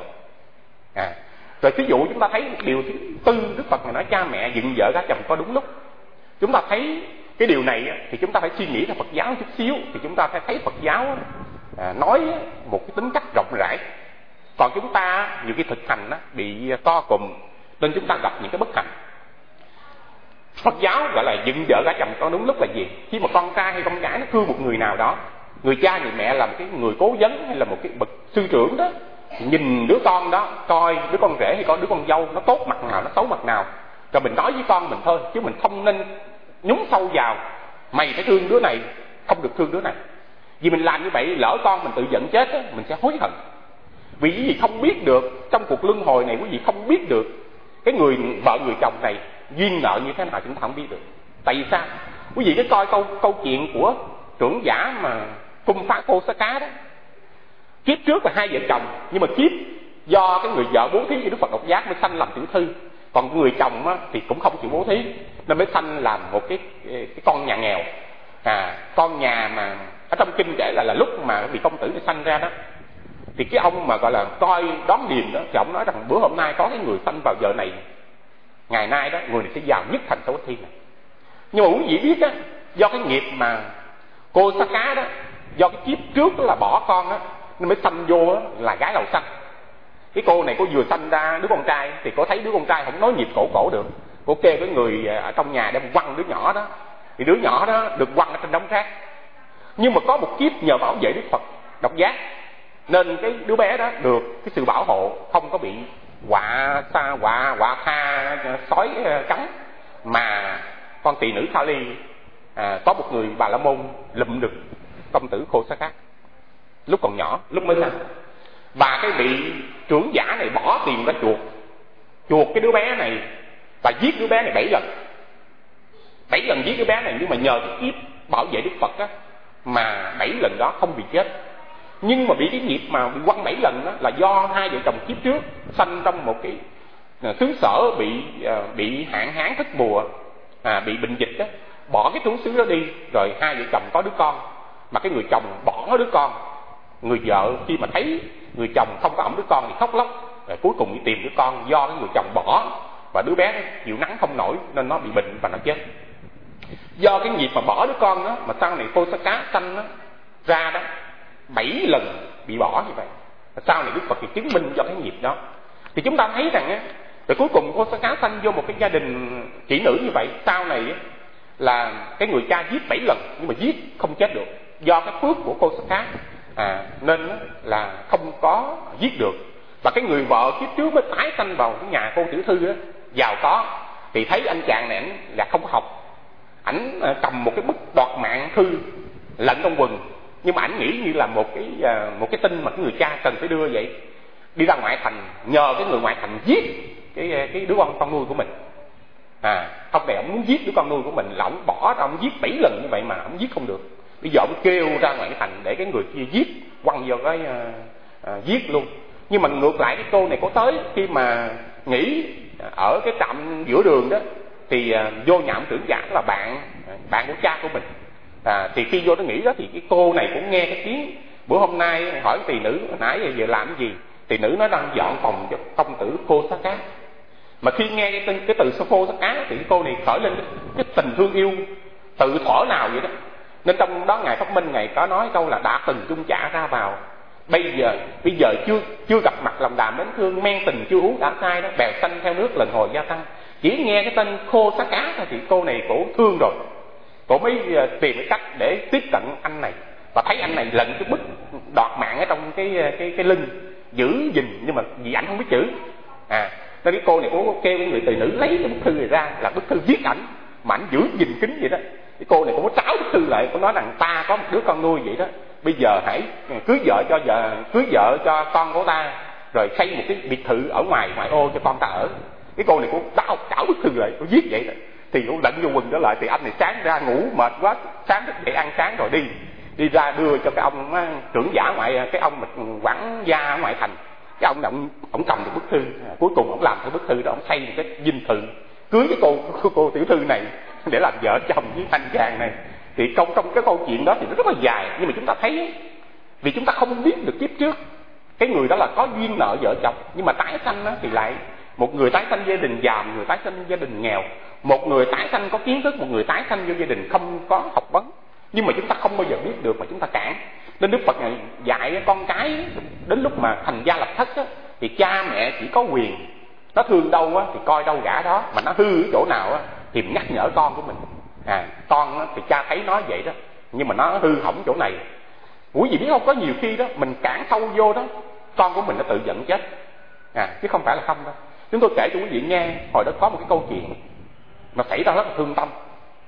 Rồi ví dụ chúng ta thấy điều thứ tư, Đức Phật này nói cha mẹ dựng vợ gả chồng có đúng lúc. Chúng ta thấy cái điều này thì chúng ta phải suy nghĩ theo Phật giáo chút xíu, thì chúng ta phải thấy Phật giáo nói một cái tính cách rộng rãi. Còn chúng ta nhiều khi thực hành bị co cụm, nên chúng ta gặp những cái bất hạnh. Phật giáo gọi là dựng vợ gả chồng có đúng lúc là gì? Khi mà con trai hay con gái nó thương một người nào đó, người cha người mẹ là một cái người cố vấn hay là một cái bậc sư trưởng đó, nhìn đứa con đó, coi đứa con rể hay có đứa con dâu nó tốt mặt nào, nó xấu mặt nào, rồi mình nói với con mình thôi, chứ mình không nên nhúng sâu vào mày phải thương đứa này, không được thương đứa này. Vì mình làm như vậy lỡ con mình tự giận chết đó, mình sẽ hối hận. Vì quý vị không biết được trong cuộc luân hồi này, quý vị không biết được cái người vợ người chồng này duyên nợ như thế nào, chúng ta không biết được. Tại vì sao? Quý vị cứ coi câu chuyện của trưởng giả mà cung phá cô Xá Cá đó. Kiếp trước là hai vợ chồng, nhưng mà kiếp do cái người vợ bố thí cho Đức Phật Độc Giác mới sanh làm tiểu thư, còn người chồng á, thì cũng không chịu bố thí nên mới sanh làm một cái con nhà nghèo. Con nhà mà ở trong kinh kể là lúc mà vị công tử này sanh ra đó, thì cái ông mà gọi là coi đón điềm đó, thì ông nói rằng bữa hôm nay có cái người sanh vào giờ này, ngày nay đó người này sẽ giàu nhất thành Sa Watt Thiên này. Nhưng mà quý vị biết á, do cái nghiệp mà cô Xá Cá đó, do cái kiếp trước đó là bỏ con á, nên mới sanh vô á, là gái lầu xanh. Cái cô này cô vừa sanh ra đứa con trai, thì cô thấy đứa con trai không nói nhịp cổ được, cô kêu cái người ở trong nhà đem quăng đứa nhỏ đó, thì đứa nhỏ đó được quăng ở trên đống rác. Nhưng mà có một kiếp nhờ bảo vệ Đức Phật Độc Giác, nên cái đứa bé đó được cái sự bảo hộ, không có bị quạ tha sói cắn. Mà con tỳ nữ Sa Ly có một người Bà La Môn lụm được công tử Khô Xá Cá lúc còn nhỏ, lúc mới sinh, và cái vị trưởng giả này bỏ tiền ra chuột cái đứa bé này và giết đứa bé này 7 lần giết đứa bé này. Nhưng mà nhờ cái kiếp bảo vệ Đức Phật á, mà 7 lần đó không bị chết. Nhưng mà bị cái nghiệp mà bị quăng 7 lần đó là do hai vợ chồng kiếp trước sanh trong một cái xứ sở bị hạn hán thất mùa, bị bệnh dịch đó, bỏ cái trú xứ đó đi, rồi hai vợ chồng có đứa con, mà cái người chồng bỏ đứa con. Người vợ khi mà thấy người chồng không có ẵm đứa con thì khóc lóc, rồi cuối cùng đi tìm đứa con, do cái người chồng bỏ và đứa bé nó chịu nắng không nổi nên nó bị bệnh và nó chết. Do cái nghiệp mà bỏ đứa con đó, mà sau này Cô Xá Cá sanh đó, ra đó 7 lần bị bỏ như vậy. Và sau này Đức Phật thì chứng minh do cái nghiệp đó. Thì chúng ta thấy rằng á, rồi cuối cùng Cô Xá Cá sanh vô một cái gia đình kỹ nữ như vậy. Sau này á, là cái người cha giết 7 lần nhưng mà giết không chết được, do cái phước của Cô Xá Cá nên là không có giết được. Và cái người vợ kiếp trước mới tái sanh vào cái nhà cô tiểu thư đó, giàu có, thì thấy anh chàng này ảnh là không có học, ảnh cầm một cái bức đoạt mạng thư lẫn trong quần, nhưng mà ảnh nghĩ như là một cái tin mà cái người cha cần phải đưa vậy. Đi ra ngoại thành nhờ cái người ngoại thành giết cái đứa con nuôi của mình. Ông này ông muốn giết đứa con nuôi của mình là ông bỏ ra, ông giết 7 lần như vậy mà ông giết không được. Bây giờ ông kêu ra ngoại thành để cái người kia giết, quăng vô cái giết luôn. Nhưng mà ngược lại cái cô này có tới, khi mà nghỉ ở cái trạm giữa đường đó, thì vô nhạm trưởng giả là bạn của cha của mình. Thì khi vô nó nghỉ đó, thì cái cô này cũng nghe cái tiếng bữa hôm nay hỏi tỳ nữ nãy giờ làm cái gì. Tỳ nữ nó đang dọn phòng cho công tử Cô Xá Cá. Mà khi nghe cái từ Cô Xá Cá thì cô này khởi lên cái tình thương yêu tự thỏa nào vậy đó. Nên trong đó ngài Pháp Minh ngài có nói câu là đã từng chung chạ ra vào, bây giờ chưa gặp mặt lòng đàm đến thương, men tình chưa uống đã sai đó, bèo xanh theo nước lần hồi gia tăng. Chỉ nghe cái tên Khô Xá Cá thôi thì cô này cổ thương rồi, cổ mới tìm cái cách để tiếp cận anh này, và thấy anh này lận cái bức đoạt mạng ở trong cái lưng giữ gìn, nhưng mà vì ảnh không biết chữ nên cái cô này cô kêu cái người tỳ nữ lấy cái bức thư này ra, là bức thư viết ảnh mà ảnh giữ gìn kín vậy đó. Cái cô này cũng có tráo bức thư lại, cô nói rằng ta có một đứa con nuôi vậy đó, bây giờ hãy cưới vợ cho con của ta, rồi xây một cái biệt thự ở ngoại ô cho con ta ở. Cái cô này cũng tráo bức thư lại, cô viết vậy đó. Thì cũng lệnh vô quần đó lại, thì anh này sáng ra ngủ mệt quá, sáng thức dậy ăn sáng rồi đi ra đưa cho cái ông trưởng giả ngoại, cái ông quản gia ở ngoại thành. Cái ông này ông cầm được bức thư, cuối cùng ông làm cái bức thư đó, ông xây một cái dinh thự cưới cái cô tiểu thư này để làm vợ chồng với anh chàng này. Thì trong cái câu chuyện đó thì nó rất là dài, nhưng mà chúng ta thấy vì chúng ta không biết được kiếp trước cái người đó là có duyên nợ vợ chồng, nhưng mà tái sanh đó thì lại một người tái sanh gia đình giàu, một người tái sanh gia đình nghèo, một người tái sanh có kiến thức, một người tái sanh vô gia đình không có học vấn. Nhưng mà chúng ta không bao giờ biết được mà chúng ta cản. Nên Đức Phật này dạy con cái đến lúc mà thành gia lập thất á, thì cha mẹ chỉ có quyền, nó thương đâu á thì coi đâu gả đó, mà nó hư ở chỗ nào á thì nhắc nhở con của mình. Con á, thì cha thấy nó vậy đó, nhưng mà nó hư hỏng chỗ này. Quý vị biết không, có nhiều khi đó mình cản sâu vô đó, con của mình nó tự giận chết, chứ không phải là không đâu. Chúng tôi kể cho quý vị nghe, hồi đó có một cái câu chuyện mà xảy ra rất là thương tâm.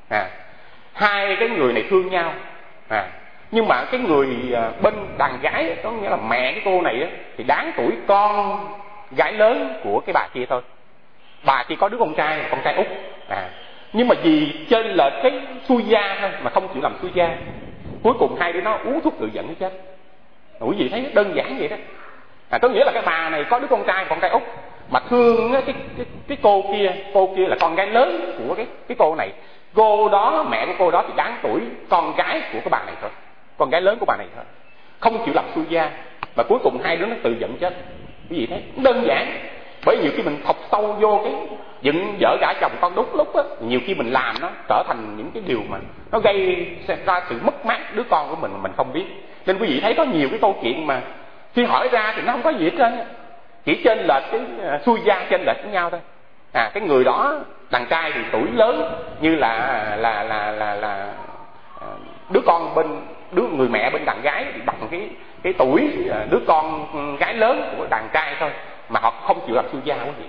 Hai cái người này thương nhau, nhưng mà cái người bên đàn gái, có nghĩa là mẹ cái cô này á, thì đáng tuổi con gái lớn của cái bà kia thôi. Bà kia có đứa con trai út, nhưng mà vì trên lệch cái xui gia thôi mà không chịu làm xui gia, cuối cùng hai đứa nó uống thuốc tự giận nó chết. Quý vị thấy đơn giản vậy đó. Có nghĩa là cái bà này có đứa con trai út mà thương cái cô kia là con gái lớn của cái cô này. Cô đó, mẹ của cô đó thì đáng tuổi con gái của cái bà này thôi, con gái lớn của bà này thôi, không chịu làm xui gia, mà cuối cùng hai đứa nó tự giận chết. Quý vị thấy đơn giản. Bởi nhiều khi mình thọc sâu vô cái dựng vợ gả chồng con đúng lúc á, nhiều khi mình làm nó trở thành những cái điều mà nó gây ra sự mất mát đứa con của mình mà mình không biết. Nên quý vị thấy có nhiều cái câu chuyện mà khi hỏi ra thì nó không có gì hết trơn, chỉ trên lệch cái xui gia, trên lệch với nhau thôi. Cái người đó đàn trai thì tuổi lớn như là đứa con bên người mẹ bên đàn gái thì bằng cái tuổi đứa con gái lớn của đàn trai thôi, mà họ không chịu làm xui gia quý vị.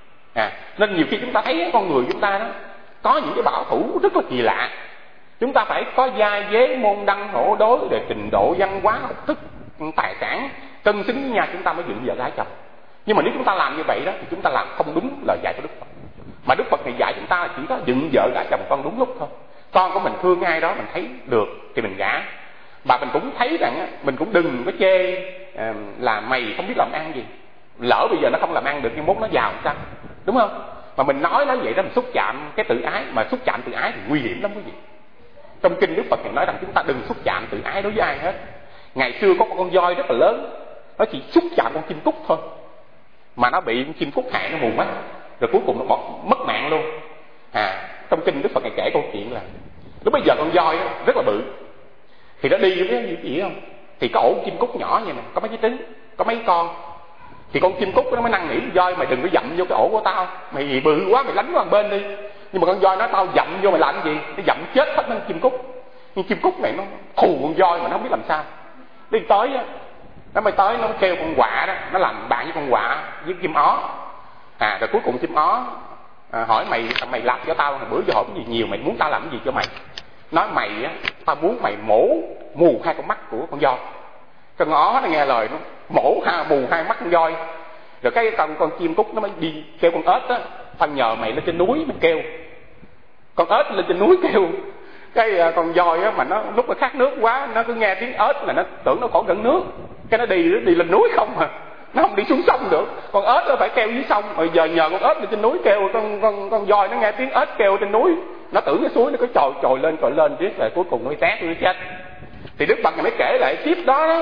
Nên nhiều khi chúng ta thấy con người chúng ta đó có những cái bảo thủ rất là kỳ lạ. Chúng ta phải có gia vế môn đăng hộ đối để trình độ văn hóa học thức tài sản cân xứng với nhau, chúng ta mới dựng vợ gái chồng. Nhưng mà nếu chúng ta làm như vậy đó thì chúng ta làm không đúng lời dạy của Đức Phật. Mà Đức Phật này dạy chúng ta là chỉ có dựng vợ gả chồng con đúng lúc thôi. Con của mình thương ai đó mình thấy được thì mình gả. Và mình cũng thấy rằng mình cũng đừng có chê là mày không biết làm ăn gì. Lỡ bây giờ nó không làm ăn được nhưng mốt nó giàu sao, đúng không? Mà mình nói nó vậy đó, mình xúc chạm cái tự ái, mà xúc chạm tự ái thì nguy hiểm lắm quý vị. Trong kinh Đức Phật này nói rằng chúng ta đừng xúc chạm tự ái đối với ai hết. Ngày xưa có con voi rất là lớn, nó chỉ xúc chạm con chim cút thôi mà nó bị con chim cút hại, nó mù mắt, rồi cuối cùng nó mất mạng luôn. Trong kinh Đức Phật này kể câu chuyện là lúc bây giờ con voi rất là bự, thì nó đi với gì không, thì có ổ chim cút nhỏ như này, có mấy cái trứng, có mấy con, thì con chim cút nó mới năn nỉ voi mày đừng có dậm vô cái ổ của tao, mày bự quá mày lánh qua một bên đi. Nhưng mà con voi nói tao dậm vô mày làm gì, nó dậm chết hết mấy con chim cút. Nhưng chim cút này nó thù con voi mà nó không biết làm sao. Đi tới á, nó mới tới nó kêu con quạ đó, nó làm bạn với con quạ với chim ó. Rồi cuối cùng chim ó hỏi mày làm cho tao, bữa giờ hỏi cái gì nhiều, mày muốn tao làm cái gì cho mày? Nói mày á, tao muốn mày mù hai con mắt của con voi. Con ó nó nghe lời nó mổ mù hai mắt con voi. Rồi cái con chim cút nó mới đi kêu con ếch á, tao nhờ mày lên trên núi mày kêu. Con ếch lên trên núi kêu, cái con voi á mà nó lúc nó khát nước quá, nó cứ nghe tiếng ếch là nó tưởng nó còn gần nước, cái nó đi lên núi không à, nó không đi xuống sông được. Con ếch nó phải kêu dưới sông, rồi giờ nhờ con ếch lên trên núi kêu. Con voi nó nghe tiếng ếch kêu trên núi, nó tưởng cái suối nó cứ trồi lên riết, rồi cuối cùng nó té nó chết. Thì Đức Phật này mới kể lại tiếp đó,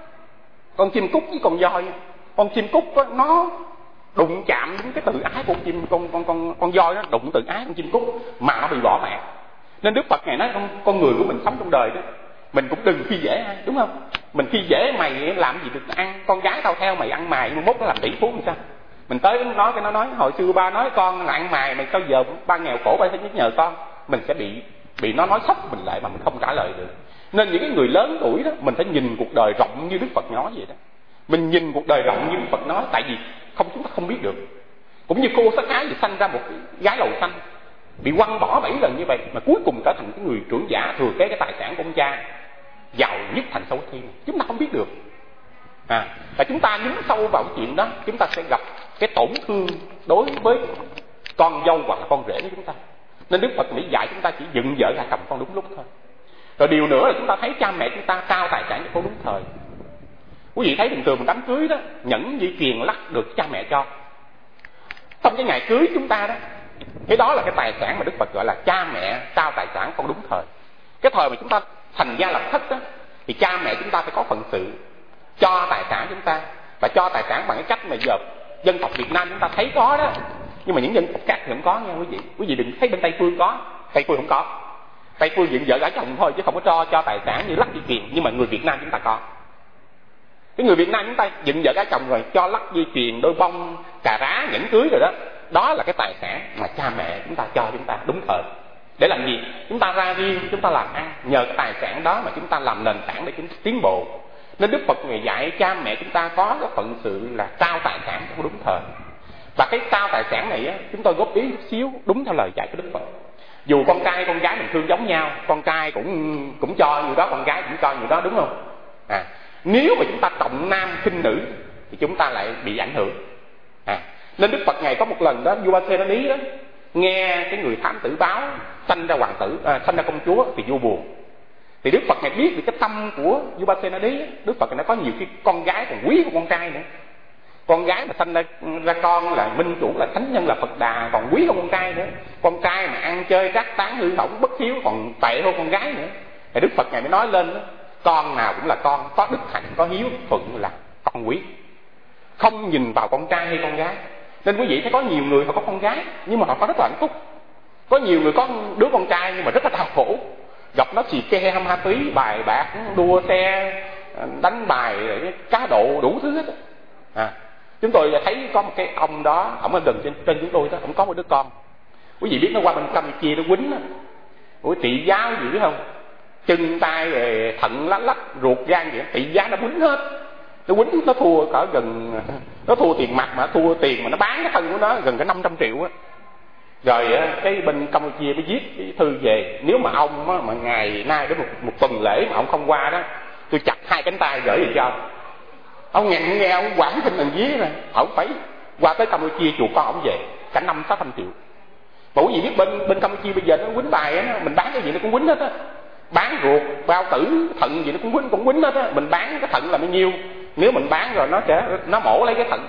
con chim cút với con voi. Con chim cút á, nó đụng chạm đến cái tự ái của con voi, nó đụng tự ái con chim cút mà nó bị bỏ mạng. Nên Đức Phật này nói con người của mình sống trong đời đó, Mình cũng đừng khi dễ ai, đúng không? Mình khi dễ mày làm gì được ăn, con gái tao theo mày ăn mày, mốt nó làm tỷ phú làm sao? Mình tới nói cái nó nói hồi xưa ba nói con là ăn mày, mày sao giờ ba nghèo khổ ba phải nhờ con. Mình sẽ bị nó nói sốc mình lại mà mình không trả lời được. Nên những cái người lớn tuổi đó, mình phải nhìn cuộc đời rộng như Đức Phật nói vậy đó. Mình nhìn cuộc đời rộng như Đức Phật nói, tại vì chúng ta không biết được. Cũng như cô Sát Ái thì sanh ra một cái gái lầu xanh, bị quăng bỏ 7 lần như vậy mà cuối cùng trở thành cái người trưởng giả thừa kế cái tài sản của ông cha, giàu nhất thành Sâu Thiên. Chúng ta không biết được. Và chúng ta nhúng sâu vào chuyện đó, chúng ta sẽ gặp cái tổn thương đối với con dâu hoặc là con rể của chúng ta. Nên Đức Phật mới dạy chúng ta chỉ dựng vợ gả chồng con đúng lúc thôi. Rồi điều nữa là chúng ta thấy cha mẹ chúng ta trao tài sản cho con đúng thời. Quý vị thấy bình thường đám cưới đó, nhẫn dây chuyền lắc được cha mẹ cho. Trong cái ngày cưới chúng ta đó, cái đó là cái tài sản mà Đức Phật gọi là cha mẹ trao tài sản con đúng thời. Cái thời mà chúng ta thành gia lập thất đó, thì cha mẹ chúng ta phải có phận sự cho tài sản chúng ta, và cho tài sản bằng cái cách mà giờ dân tộc Việt Nam chúng ta thấy có đó, nhưng mà những dân tộc khác thì không có nha quý vị. Quý vị đừng thấy bên Tây Phương có, Tây Phương không có. Tây Phương dựng vợ gả chồng thôi chứ không có cho tài sản như lắc dây chuyền, nhưng mà người Việt Nam chúng ta có. Cái người Việt Nam chúng ta dựng vợ gả chồng rồi cho lắc dây chuyền, đôi bông, cà rá, nhẫn cưới rồi đó. Đó là cái tài sản mà cha mẹ chúng ta cho chúng ta đúng thời. Để làm gì? Chúng ta ra riêng, chúng ta làm ăn, nhờ cái tài sản đó mà chúng ta làm nền tảng để chúng ta tiến bộ. Nên Đức Phật ngày dạy cha mẹ chúng ta có cái phận sự là trao tài sản trong đúng thời. Và cái trao tài sản này á, chúng tôi góp ý chút xíu đúng theo lời dạy của Đức Phật. Dù con trai con gái mình thương giống nhau, con trai cũng cho nhiều đó, con gái cũng cho nhiều đó, đúng không? Nếu mà chúng ta trọng nam khinh nữ thì chúng ta lại bị ảnh hưởng. Nên Đức Phật ngày có một lần đó, vua Ba Sê Đế đó nghe cái người thám tử báo sanh ra hoàng tử, sanh ra công chúa thì vua buồn. Thì Đức Phật ngày biết được cái tâm của vua Ba Sê Đế. Đức Phật nó có nhiều khi con gái còn quý của con trai nữa. Con gái mà sanh ra con là minh chủ, là thánh nhân, là Phật Đà, còn quý hơn con trai nữa. Con trai mà ăn chơi trác tán hư hỏng bất hiếu còn tệ hơn con gái nữa. Thì Đức Phật ngày mới nói lên đó, con nào cũng là con, có đức hạnh, có hiếu thuận là con quý. Không nhìn vào con trai hay con gái. Nên quý vị thấy có nhiều người họ có con gái nhưng mà họ có rất là hạnh phúc. Có nhiều người có đứa con trai nhưng mà rất là đau khổ, gặp nó xì ke, ma túy, bài bạc, đua xe, đánh bài, cá độ, đủ thứ hết. Chúng tôi thấy có một cái ông đó, ổng ở gần trên chúng tôi đó, ổng có một đứa con. Quý vị biết nó qua bên Campuchia nó quýnh đó, trị giáo gì biết không? Chân tay thận lách lách, ruột gan gì, trị giá nó quýnh hết. Nó quýnh, nó thua cỡ gần, nó thua tiền mặt mà thua tiền mà nó bán cái thân của nó gần cái 500 triệu á. Rồi cái bên Campuchia mới viết cái thư về, nếu mà ông á, mà ngày nay đến một tuần lễ mà ông không qua đó, tôi chặt 2 cánh tay gửi về cho ông. Ông nghe ông quản trên thằng dí này, ông phải qua tới Campuchia chuộc con ông về cả 500-600 triệu. Mà quý vị biết bên Campuchia bây giờ nó quýnh bài á, mình bán cái gì nó cũng quýnh hết á. Bán ruột, bao tử, thận gì nó cũng quýnh hết á. Mình bán cái thận là bao nhiêu, nếu mình bán rồi nó mổ lấy cái thận,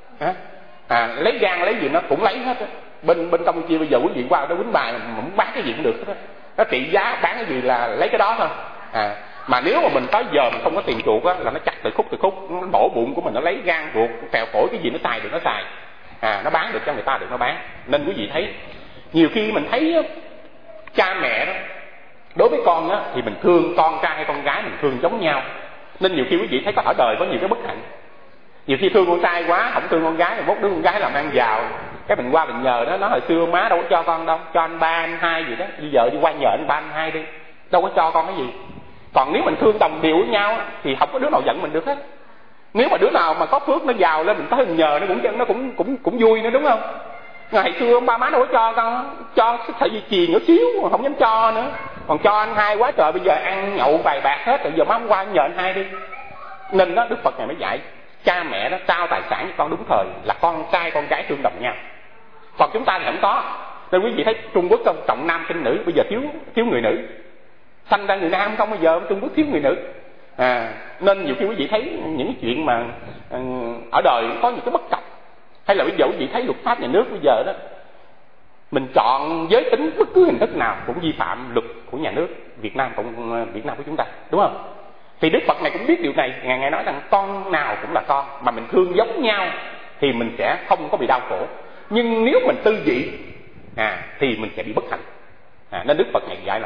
lấy gan lấy gì nó cũng lấy hết á. Bên Campuchia bây giờ quý vị qua đó quýnh bài mà muốn bán cái gì cũng được hết á. Nó trị giá bán cái gì là lấy cái đó thôi. Mà nếu mà mình tới giờ mình không có tiền chuộc á, là nó chặt từ khúc, nó bổ bụng của mình, nó lấy gan ruột, phèo phổi, cái gì nó xài được nó xài, nó bán được cho người ta được nó bán. Nên quý vị thấy nhiều khi mình thấy cha mẹ đó đối với con á thì mình thương con trai hay con gái mình thương giống nhau. Nên nhiều khi quý vị thấy có ở đời có nhiều cái bất hạnh, nhiều khi thương con trai quá không thương con gái, rồi mốt đứa con gái làm ăn giàu, cái mình qua mình nhờ đó, nói hồi xưa má đâu có cho con đâu, cho anh 3 anh 2 gì đó, bây giờ đi qua nhờ anh 3 anh 2 đi, đâu có cho con cái gì. Còn nếu mình thương đồng điều với nhau thì không có đứa nào giận mình được hết. Nếu mà đứa nào mà có phước nó giàu lên, mình tới mình nhờ nó cũng vui nữa, đúng không? Ngày xưa ông ba má đâu có cho con, cho sợi dây chuyền nhỏ xíu mà không dám cho nữa, còn cho anh 2 quá trời, bây giờ ăn nhậu bài bạc hết rồi, giờ má hôm qua nhờ anh 2 đi. Nên đó Đức Phật này mới dạy cha mẹ đó trao tài sản cho con đúng thời là con trai con gái thương đồng nhau. Còn chúng ta thì không có. Nên quý vị thấy Trung Quốc không trọng nam khinh nữ, bây giờ thiếu người nữ, sanh ra người nam không, bây giờ Trung Quốc thiếu người nữ. Nên nhiều khi quý vị thấy những chuyện mà ở đời có những cái bất cập, hay là bây giờ quý vị thấy luật pháp nhà nước bây giờ đó, mình chọn giới tính bất cứ hình thức nào cũng vi phạm luật của nhà nước Việt Nam của chúng ta, đúng không? Thì Đức Phật này cũng biết điều này, Ngài nói rằng con nào cũng là con, mà mình thương giống nhau thì mình sẽ không có bị đau khổ. Nhưng nếu mình tư dị thì mình sẽ bị bất hạnh. Nên Đức Phật này dạy là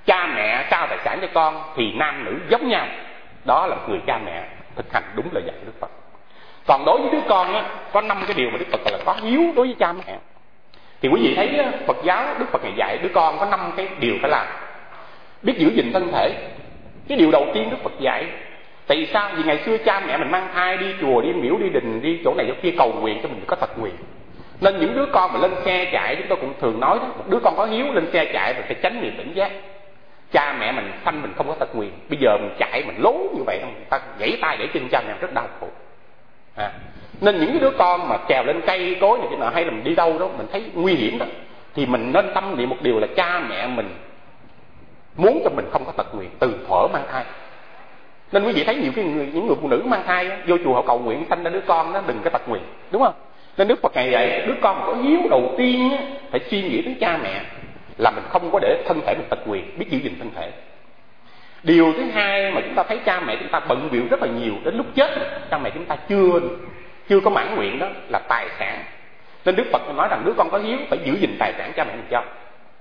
cha mẹ trao tài sản cho con thì nam nữ giống nhau. Đó là người cha mẹ thực hành đúng lời dạy của Đức Phật. Còn đối với đứa con á, có 5 cái điều mà Đức Phật gọi là có hiếu đối với cha mẹ. Thì quý vị thấy Phật giáo, Đức Phật ngày dạy đứa con có 5 cái điều phải làm. Biết giữ gìn thân thể, cái điều đầu tiên Đức Phật dạy. Tại vì sao? Vì ngày xưa cha mẹ mình mang thai đi chùa, đi miễu, đi đình, đi chỗ này chỗ kia cầu nguyện cho mình có tật nguyền. Nên những đứa con mà lên xe chạy, chúng tôi cũng thường nói đó, một đứa con có hiếu lên xe chạy mình phải tránh niệm tỉnh giác. Cha mẹ mình sanh mình không có tật nguyền, bây giờ mình chạy mình lố như vậy, người ta gãy tay gãy chân, cha mẹ rất đau khổ. Nên những cái đứa con mà trèo lên cây cối này kia nọ, hay là mình đi đâu đó mình thấy nguy hiểm đó, thì mình nên tâm niệm một điều là cha mẹ mình muốn cho mình không có tật nguyền từ thuở mang thai. Nên quý vị thấy nhiều những người phụ nữ mang thai vô chùa họ cầu nguyện sanh ra đứa con nó đừng có tật nguyền, đúng không? Nên Đức Phật ngày dạy đứa con có hiếu đầu tiên phải suy nghĩ đến cha mẹ là mình không có để thân thể mình tật nguyền, biết giữ gìn thân thể. Điều thứ hai mà chúng ta thấy cha mẹ chúng ta bận bịu rất là nhiều, đến lúc chết cha mẹ chúng ta chưa có mãn nguyện, đó là tài sản. Nên Đức Phật nói rằng đứa con có hiếu phải giữ gìn tài sản cha mẹ mình cho.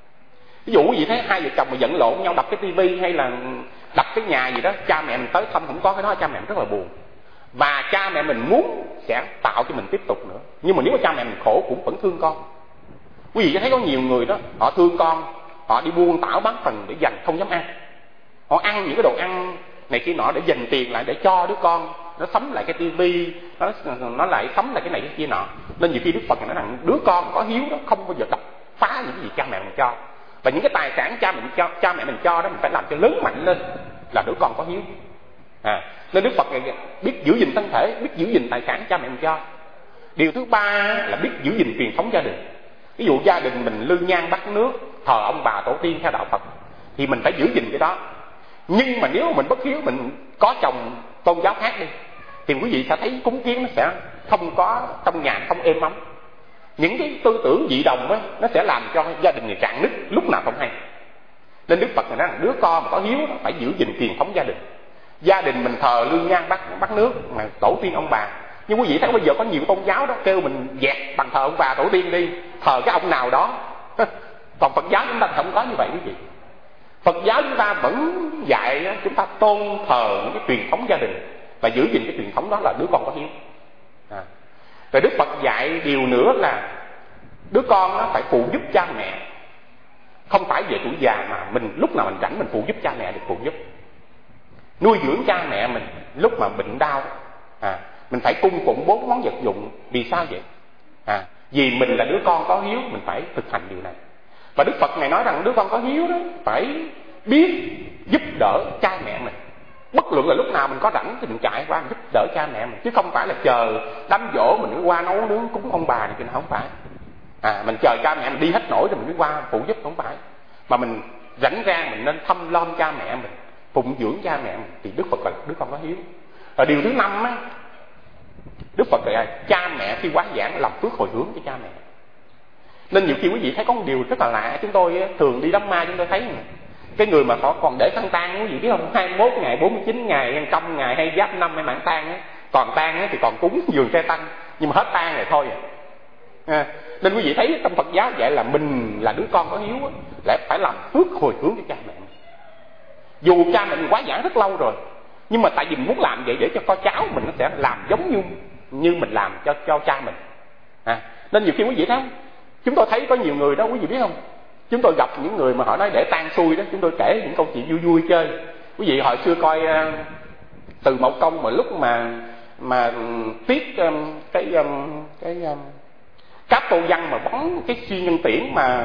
Ví dụ gì thấy hai vợ chồng mà giận lộn nhau đập cái tivi hay là đập cái nhà gì đó, cha mẹ mình tới thăm không có cái đó, cha mẹ mình rất là buồn. Và cha mẹ mình muốn sẽ tạo cho mình tiếp tục nữa. Nhưng mà nếu mà cha mẹ mình khổ cũng vẫn thương con. Quý vị thấy có nhiều người đó, họ thương con, họ đi buôn tảo bán phần để dành không dám ăn. Họ ăn những cái đồ ăn này kia nọ để dành tiền lại để cho đứa con, nó sắm lại cái tivi, nó lại sắm lại cái này cái kia nọ. Nên nhiều khi Đức Phật nói rằng đứa con có hiếu đó không bao giờ đập phá những cái gì cha mẹ mình cho. Và những cái tài sản cha mẹ mình cho đó mình phải làm cho lớn mạnh lên là đứa con có hiếu. Nên Đức Phật biết giữ gìn thân thể, biết giữ gìn tài sản cha mẹ mình cho. Điều thứ ba là biết giữ gìn truyền thống gia đình. Ví dụ gia đình mình lư nhang bắt nước, thờ ông bà tổ tiên theo đạo Phật thì mình phải giữ gìn cái đó. Nhưng mà nếu mà mình bất hiếu, mình có chồng tôn giáo khác đi, thì quý vị sẽ thấy cúng kiến nó sẽ không có trong nhà, không êm ấm. Những cái tư tưởng dị đồng á, nó sẽ làm cho gia đình người rạn nứt lúc nào không hay. Nên Đức Phật nói rằng đứa con mà có hiếu nó phải giữ gìn truyền thống gia đình. Gia đình mình thờ lư nhang bắt nước mà tổ tiên ông bà. Nhưng quý vị thấy bây giờ có nhiều tôn giáo đó kêu mình dẹp bằng thờ ông bà tổ tiên đi, thờ cái ông nào đó. Còn Phật giáo chúng ta không có như vậy quý vị. Phật giáo chúng ta vẫn dạy chúng ta tôn thờ những cái truyền thống gia đình và giữ gìn cái truyền thống đó là đứa con có hiếu. Rồi Đức Phật dạy điều nữa là đứa con nó phải phụ giúp cha mẹ. Không phải về tuổi già mà mình lúc nào mình rảnh mình phụ giúp cha mẹ được phụ giúp. Nuôi dưỡng cha mẹ mình lúc mà bệnh đau, mình phải cung phụng 4 món vật dụng. Vì sao vậy? Vì mình là đứa con có hiếu, mình phải thực hành điều này. Và Đức Phật Ngài nói rằng đứa con có hiếu đó phải biết giúp đỡ cha mẹ mình. Bất luận là lúc nào mình có rảnh thì mình chạy qua mình giúp đỡ cha mẹ mình, chứ không phải là chờ đám giỗ mình mới qua nấu nướng cúng ông bà này kia, không phải. Mình chờ cha mẹ mình đi hết nổi rồi mình mới qua phụ giúp, không phải. Mà mình rảnh ra mình nên thăm lom cha mẹ mình, phụng dưỡng cha mẹ mình, thì Đức Phật là đứa con có hiếu. Và điều thứ 5 á, Đức Phật là cha mẹ khi quá giảng làm phước hồi hướng cho cha mẹ. Nên nhiều khi quý vị thấy có một điều rất là lạ, chúng tôi thường đi đám ma chúng tôi thấy cái người mà họ còn để khăn tang, quý vị biết không, 21 ngày, 49 ngày, 100 ngày hay giáp năm hay mãn tang á, còn tang thì còn cúng dường xe tăng, nhưng mà hết tang rồi thôi. Nên quý vị thấy trong Phật giáo dạy là mình là đứa con có hiếu á, lại phải làm phước hồi hướng cho cha mẹ mình. Dù cha mẹ mình quá giảng rất lâu rồi, nhưng mà tại vì mình muốn làm vậy để cho con cháu mình nó sẽ làm giống như mình làm cho cha mình. Nên nhiều khi quý vị thấy không? Chúng tôi thấy có nhiều người đó, quý vị biết không? Chúng tôi gặp những người mà họ nói để tang xui đó, chúng tôi kể những câu chuyện vui vui chơi. Quý vị hồi xưa coi Từ Mậu Công mà lúc mà tiết cái Cáp Tô Văn mà bắn cái xuyên nhân tiễn mà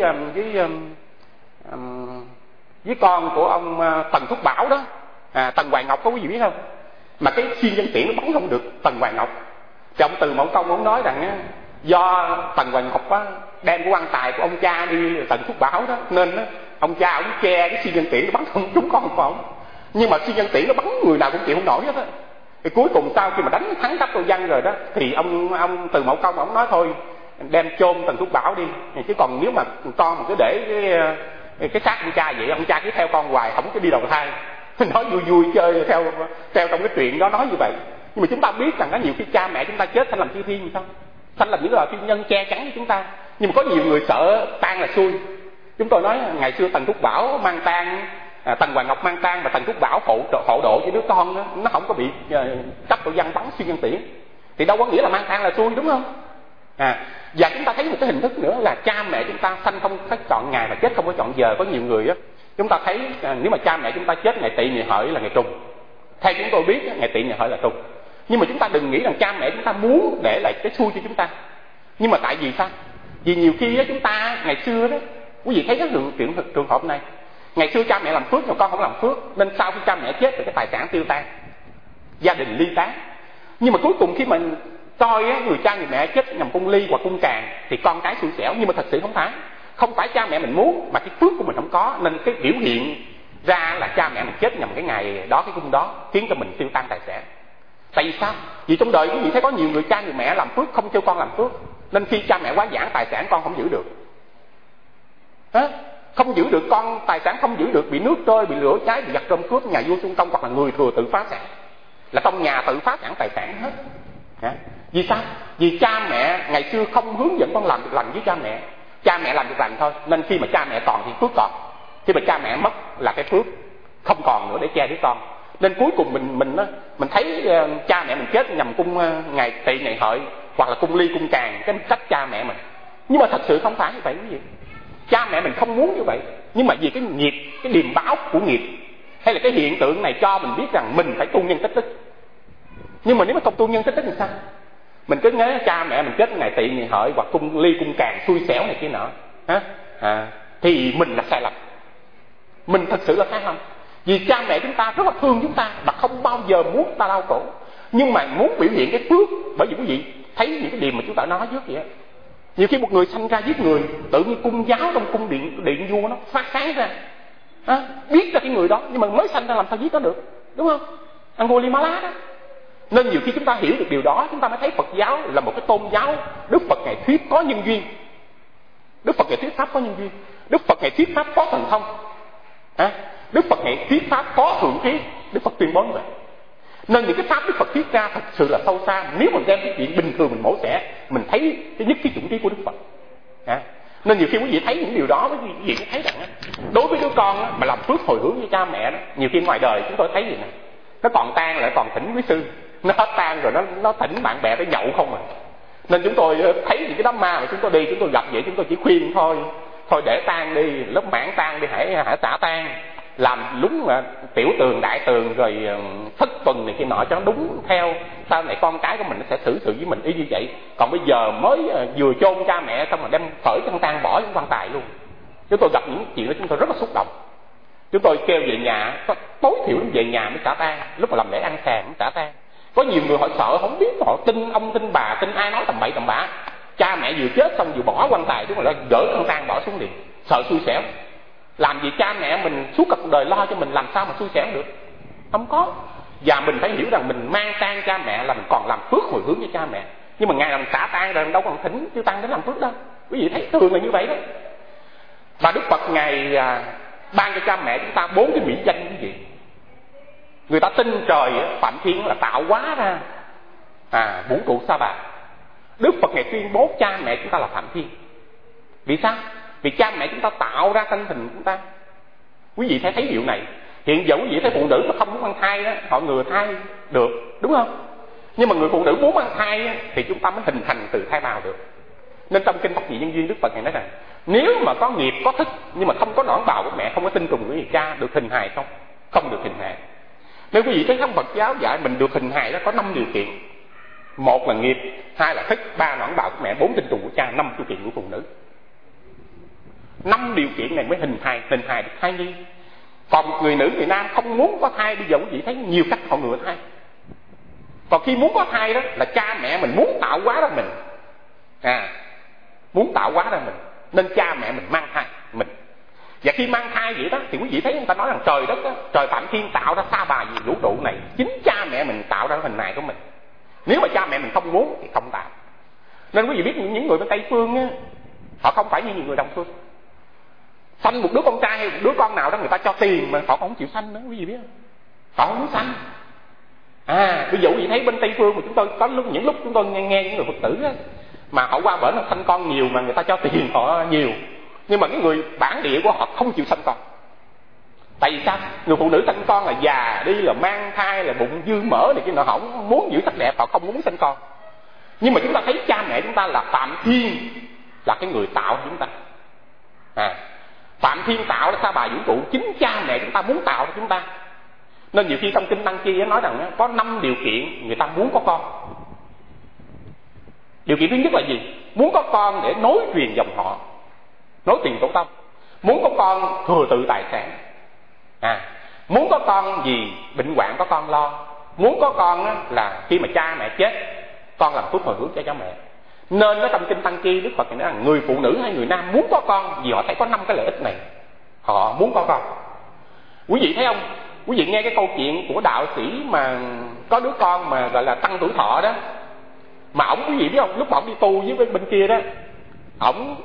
với con của ông Tần Thúc Bảo đó, Tần Hoài Ngọc, có quý vị biết không? Mà cái xuyên nhân tiễn nó bắn không được Tần Hoài Ngọc. Thì ông Từ Mậu Công ông nói rằng do Tần Hoài Ngọc á, đem cái quan tài của ông cha đi Tần Thúc Bảo đó, nên ông cha ông che cái xuyên nhân tiễn nó bắn không trúng con của ông. Nhưng mà xuyên nhân tiễn nó bắn người nào cũng chịu không nổi hết á. Thì cuối cùng sau khi mà đánh thắng Cáp Tô Văn rồi đó, thì ông Từ Mậu Công ông nói thôi đem chôn Tần Thúc Bảo đi, chứ còn nếu mà con mà cứ để cái xác ông cha vậy, ông cha cứ theo con hoài không có đi đầu thai. Nói vui vui chơi theo trong cái chuyện đó nói như vậy. Nhưng mà chúng ta biết rằng có nhiều khi cha mẹ chúng ta chết sanh làm chư thiên gì không, sanh làm những loài thiên nhân che chắn cho chúng ta. Nhưng mà có nhiều người sợ tang là xui, Chúng tôi nói ngày xưa Tần Thúc Bảo mang tang, Tần Hoàng Ngọc mang tang mà Tần Thúc Bảo hộ độ cho đứa con đó, nó không có bị cấp tội văn bắn xuyên dân tiễn, thì đâu có nghĩa là mang tang là xui, đúng không? Và chúng ta thấy một cái hình thức nữa là cha mẹ chúng ta sanh không có chọn ngày mà chết không có chọn giờ. Có nhiều người á, chúng ta thấy nếu mà cha mẹ chúng ta chết ngày Tỵ ngày Hợi là ngày Trùng. Theo chúng tôi biết ngày Tỵ ngày Hợi là Trùng. Nhưng mà chúng ta đừng nghĩ rằng cha mẹ chúng ta muốn để lại cái xui cho chúng ta. Nhưng mà tại vì sao? Vì nhiều khi đó, chúng ta ngày xưa đó, quý vị thấy cái trường hợp này, ngày xưa cha mẹ làm phước mà con không làm phước, nên sau khi cha mẹ chết thì cái tài sản tiêu tan, gia đình ly tán. Nhưng mà cuối cùng khi mình coi người cha người mẹ chết nhằm cung ly hoặc cung càng thì con cái xui xẻo. Nhưng mà thật sự không phải cha mẹ mình muốn, mà cái phước của mình không có, nên cái biểu hiện ra là cha mẹ mình chết nhằm cái ngày đó, cái cung đó, khiến cho mình tiêu tan tài sản. Tại vì sao? Vì trong đời quý vị thấy có nhiều người cha người mẹ làm phước không cho con làm phước, nên khi cha mẹ quá giảng tài sản con không giữ được. Không giữ được con, tài sản không giữ được, bị nước trôi, bị lửa cháy, bị giặc trộm cướp, nhà vua xung công, hoặc là người thừa tự phá sản, là trong nhà tự phá sản tài sản hết. Vì sao? Vì cha mẹ ngày xưa không hướng dẫn con làm việc lành với cha mẹ. Cha mẹ làm việc lành thôi, nên khi mà cha mẹ còn thì phước còn, khi mà cha mẹ mất là cái phước không còn nữa để che đứa con. Nên cuối cùng mình thấy cha mẹ mình chết nhằm cung ngày Tỵ ngày Hợi hoặc là cung ly cung càng, cái trách cha mẹ mình. Nhưng mà thật sự không phải như vậy quý vị. Cha mẹ mình không muốn như vậy, nhưng mà vì cái nghiệp, cái điềm báo của nghiệp hay là cái hiện tượng này cho mình biết rằng mình phải tu nhân tích đức. Nhưng mà nếu mà không tu nhân tích đức thì sao? Mình cứ nhớ cha mẹ mình chết ngày Tỵ ngày Hợi hoặc cung ly cung càng xui xẻo này kia nọ, thì mình là sai lầm. Mình thật sự là sai lầm. Vì cha mẹ chúng ta rất là thương chúng ta và không bao giờ muốn chúng ta đau khổ, nhưng mà muốn biểu hiện cái phước. Bởi vì quý vị thấy những cái điều mà chúng ta nói trước vậy á, nhiều khi một người sanh ra giết người, tự nhiên cung giáo trong cung điện vua nó phát sáng ra, biết ra cái người đó, nhưng mà mới sanh ra làm sao giết nó được, đúng không? Angulimala đó. Nên nhiều khi chúng ta hiểu được điều đó, chúng ta mới thấy Phật giáo là một cái tôn giáo Đức Phật Ngài thuyết có nhân duyên. Đức Phật Ngài thuyết pháp có nhân duyên. Đức Phật Ngài thuyết pháp có thần thông. Đức Phật Ngài thuyết pháp có thượng trí. Đức Phật tuyên bố như vậy. Nên những cái pháp Đức Phật thuyết ra thật sự là sâu xa. Nếu mình đem cái chuyện bình thường mình mổ xẻ, mình thấy cái nhất cái chủng trí của Đức Phật. Nên nhiều khi quý vị thấy những điều đó, quý vị thấy rằng đối với đứa con mà làm phước hồi hướng với cha mẹ đó, nhiều khi ngoài đời chúng tôi thấy gì nè, nó còn tang lại còn thỉnh quý sư, nó hết tang rồi nó thỉnh bạn bè tới nhậu không à. Nên chúng tôi thấy những cái đám ma mà chúng tôi đi, chúng tôi gặp vậy chúng tôi chỉ khuyên thôi để tang đi, lớp mãn tang đi, hãy xả tang, làm đúng mà tiểu tường đại tường rồi thất tuần này kia nọ cho nó đúng theo, sau này con cái của mình nó sẽ xử sự với mình y như vậy. Còn bây giờ mới vừa chôn cha mẹ xong rồi đem khởi căn tang bỏ trong quan tài luôn. Chúng tôi gặp những chuyện đó chúng tôi rất là xúc động. Chúng tôi kêu về nhà, tối thiểu về nhà mới xả tang, lúc mà làm lễ ăn xà mới xả tang. Có nhiều người họ sợ, không biết họ tin ông tin bà, tin ai nói tầm bậy tầm bạ. Cha mẹ vừa chết xong vừa bỏ quan tài, chúng rồi gỡ căn tang bỏ xuống liền, sợ xui xẻo. Làm gì cha mẹ mình suốt cả cuộc đời lo cho mình, làm sao mà xui xẻo được? Không có. Và mình phải hiểu rằng mình mang tang cha mẹ là mình còn làm phước hồi hướng với cha mẹ. Nhưng mà ngày làm xả tang rồi đâu còn thỉnh tiêu tăng đến làm phước đâu. Quý vị thấy thường là như vậy đó. Và Đức Phật Ngài ban cho cha mẹ chúng ta 4 cái mỹ danh quý vị. Người ta tin trời Phạm Thiên là tạo hóa ra vũ trụ sa bà. Đức Phật Ngài tuyên bố cha mẹ chúng ta là Phạm Thiên. Vì sao? Vì cha mẹ chúng ta tạo ra thân hình chúng ta. Quý vị thấy điều này. Hiện giờ quý vị thấy phụ nữ mà không muốn mang thai đó, họ ngừa thai được, đúng không? Nhưng mà người phụ nữ muốn mang thai thì chúng ta mới hình thành từ thai bào được. Nên trong kinh Bát Nhã Nhân Duyên, Đức Phật Ngài nói rằng nếu mà có nghiệp có thức nhưng mà không có nõn bào của mẹ, không có tinh trùng của người cha, được hình hài không? Không được hình hài. Nếu quý vị thấy trong Phật giáo dạy mình được hình hài đó có 5 điều kiện. 1 là nghiệp, 2 là thức, 3 nõn bào của mẹ, 4 tinh trùng của cha, 5 điều kiện của phụ nữ. 5 điều kiện này mới hình hài được thai nhi. Còn một người nữ người nam không muốn có thai, bây giờ quý vị thấy nhiều cách họ ngừa thai. Còn khi muốn có thai đó là cha mẹ mình muốn tạo hóa ra mình, muốn tạo hóa ra mình, nên cha mẹ mình mang thai mình. Và khi mang thai vậy đó thì quý vị thấy người ta nói rằng trời đất đó, trời Phạm Thiên tạo ra sa bà gì vũ trụ này, chính cha mẹ mình tạo ra hình hài của mình. Nếu mà cha mẹ mình không muốn thì không tạo. Nên quý vị biết những người bên Tây Phương á, họ không phải như những người Đông Phương. Sanh một đứa con trai hay một đứa con nào đó người ta cho tiền mà họ không chịu sanh nữa, quý vị biết không? Họ không muốn sanh. Ví dụ gì thấy bên Tây Phương mà chúng tôi có những lúc chúng tôi nghe những người Phật tử á, mà họ qua bển họ sanh con nhiều mà người ta cho tiền họ nhiều, Nhưng mà cái người bản địa của họ không chịu sanh con. Tại vì sao? Người phụ nữ sanh con là già đi, là mang thai, là bụng dư mỡ này kia nọ, họ không muốn giữ sắc đẹp, họ không muốn sanh con. Nhưng mà chúng ta thấy cha mẹ chúng ta là Phạm Thiên, là cái người tạo chúng ta. Phạm Thiên tạo ra Sa Bà Vũ Trụ, chính cha mẹ chúng ta muốn tạo ra chúng ta. Nên nhiều khi trong kinh Tăng Chi nói rằng có 5 điều kiện người ta muốn có con. Điều kiện thứ nhất là gì? Muốn có con để nối truyền dòng họ, nối tiền tổ tông. Muốn có con thừa tự tài sản. Muốn có con gì bệnh hoạn có con lo. Muốn có con là khi mà cha mẹ chết, con làm phước hồi hướng cho cha mẹ. Nên ở trong kinh Tăng Chi, Đức Phật nói là người phụ nữ hay người nam muốn có con, vì họ thấy có 5 cái lợi ích này, họ muốn có con. Quý vị thấy không? Quý vị nghe cái câu chuyện của đạo sĩ mà có đứa con mà gọi là tăng tuổi thọ đó, mà ổng, quý vị biết không, lúc mà ổng đi tu với bên kia đó, ổng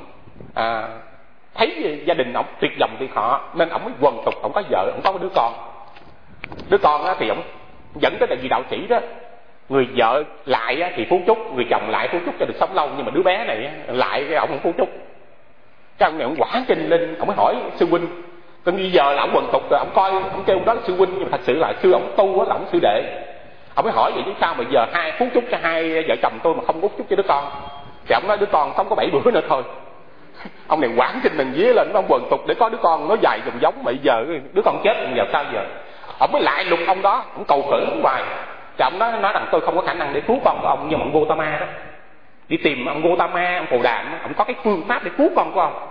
thấy gia đình ổng tuyệt vọng tuyệt họ, nên ổng mới quần tục, ổng có vợ, ổng có đứa con. Đứa con á thì ổng dẫn tới tại vì đạo sĩ đó, người vợ lại á thì phú chúc, người chồng lại phú chúc cho được sống lâu, nhưng mà đứa bé này á, lại cái ổng không phú chúc. Cái ông này ổng quả kinh lên, ổng mới hỏi sư huynh, còn bây giờ là ổng quần tục rồi, ổng coi, ổng kêu đó là sư huynh, nhưng mà thật sự là sư ổng tu á là ổng sư đệ. Ông mới hỏi vậy chứ sao mà giờ hai phú chúc cho hai vợ chồng tôi mà không phú chúc cho đứa con? Thì ông nói đứa con sống có 7 bữa nữa thôi. Ông này quảng kinh đằng vía lên, ông quần tục để có đứa con nó dài dòng giống, mà giờ đứa con chết giờ sao giờ? Ông mới lại lục ông đó, ông cầu khẩn ông hoài. Thì ông nói rằng tôi không có khả năng để cứu con của ông, nhưng mà ông Gotama đó đi tìm ông Gotama, ông Cồ Đàm, ông có cái phương pháp để cứu con của ông.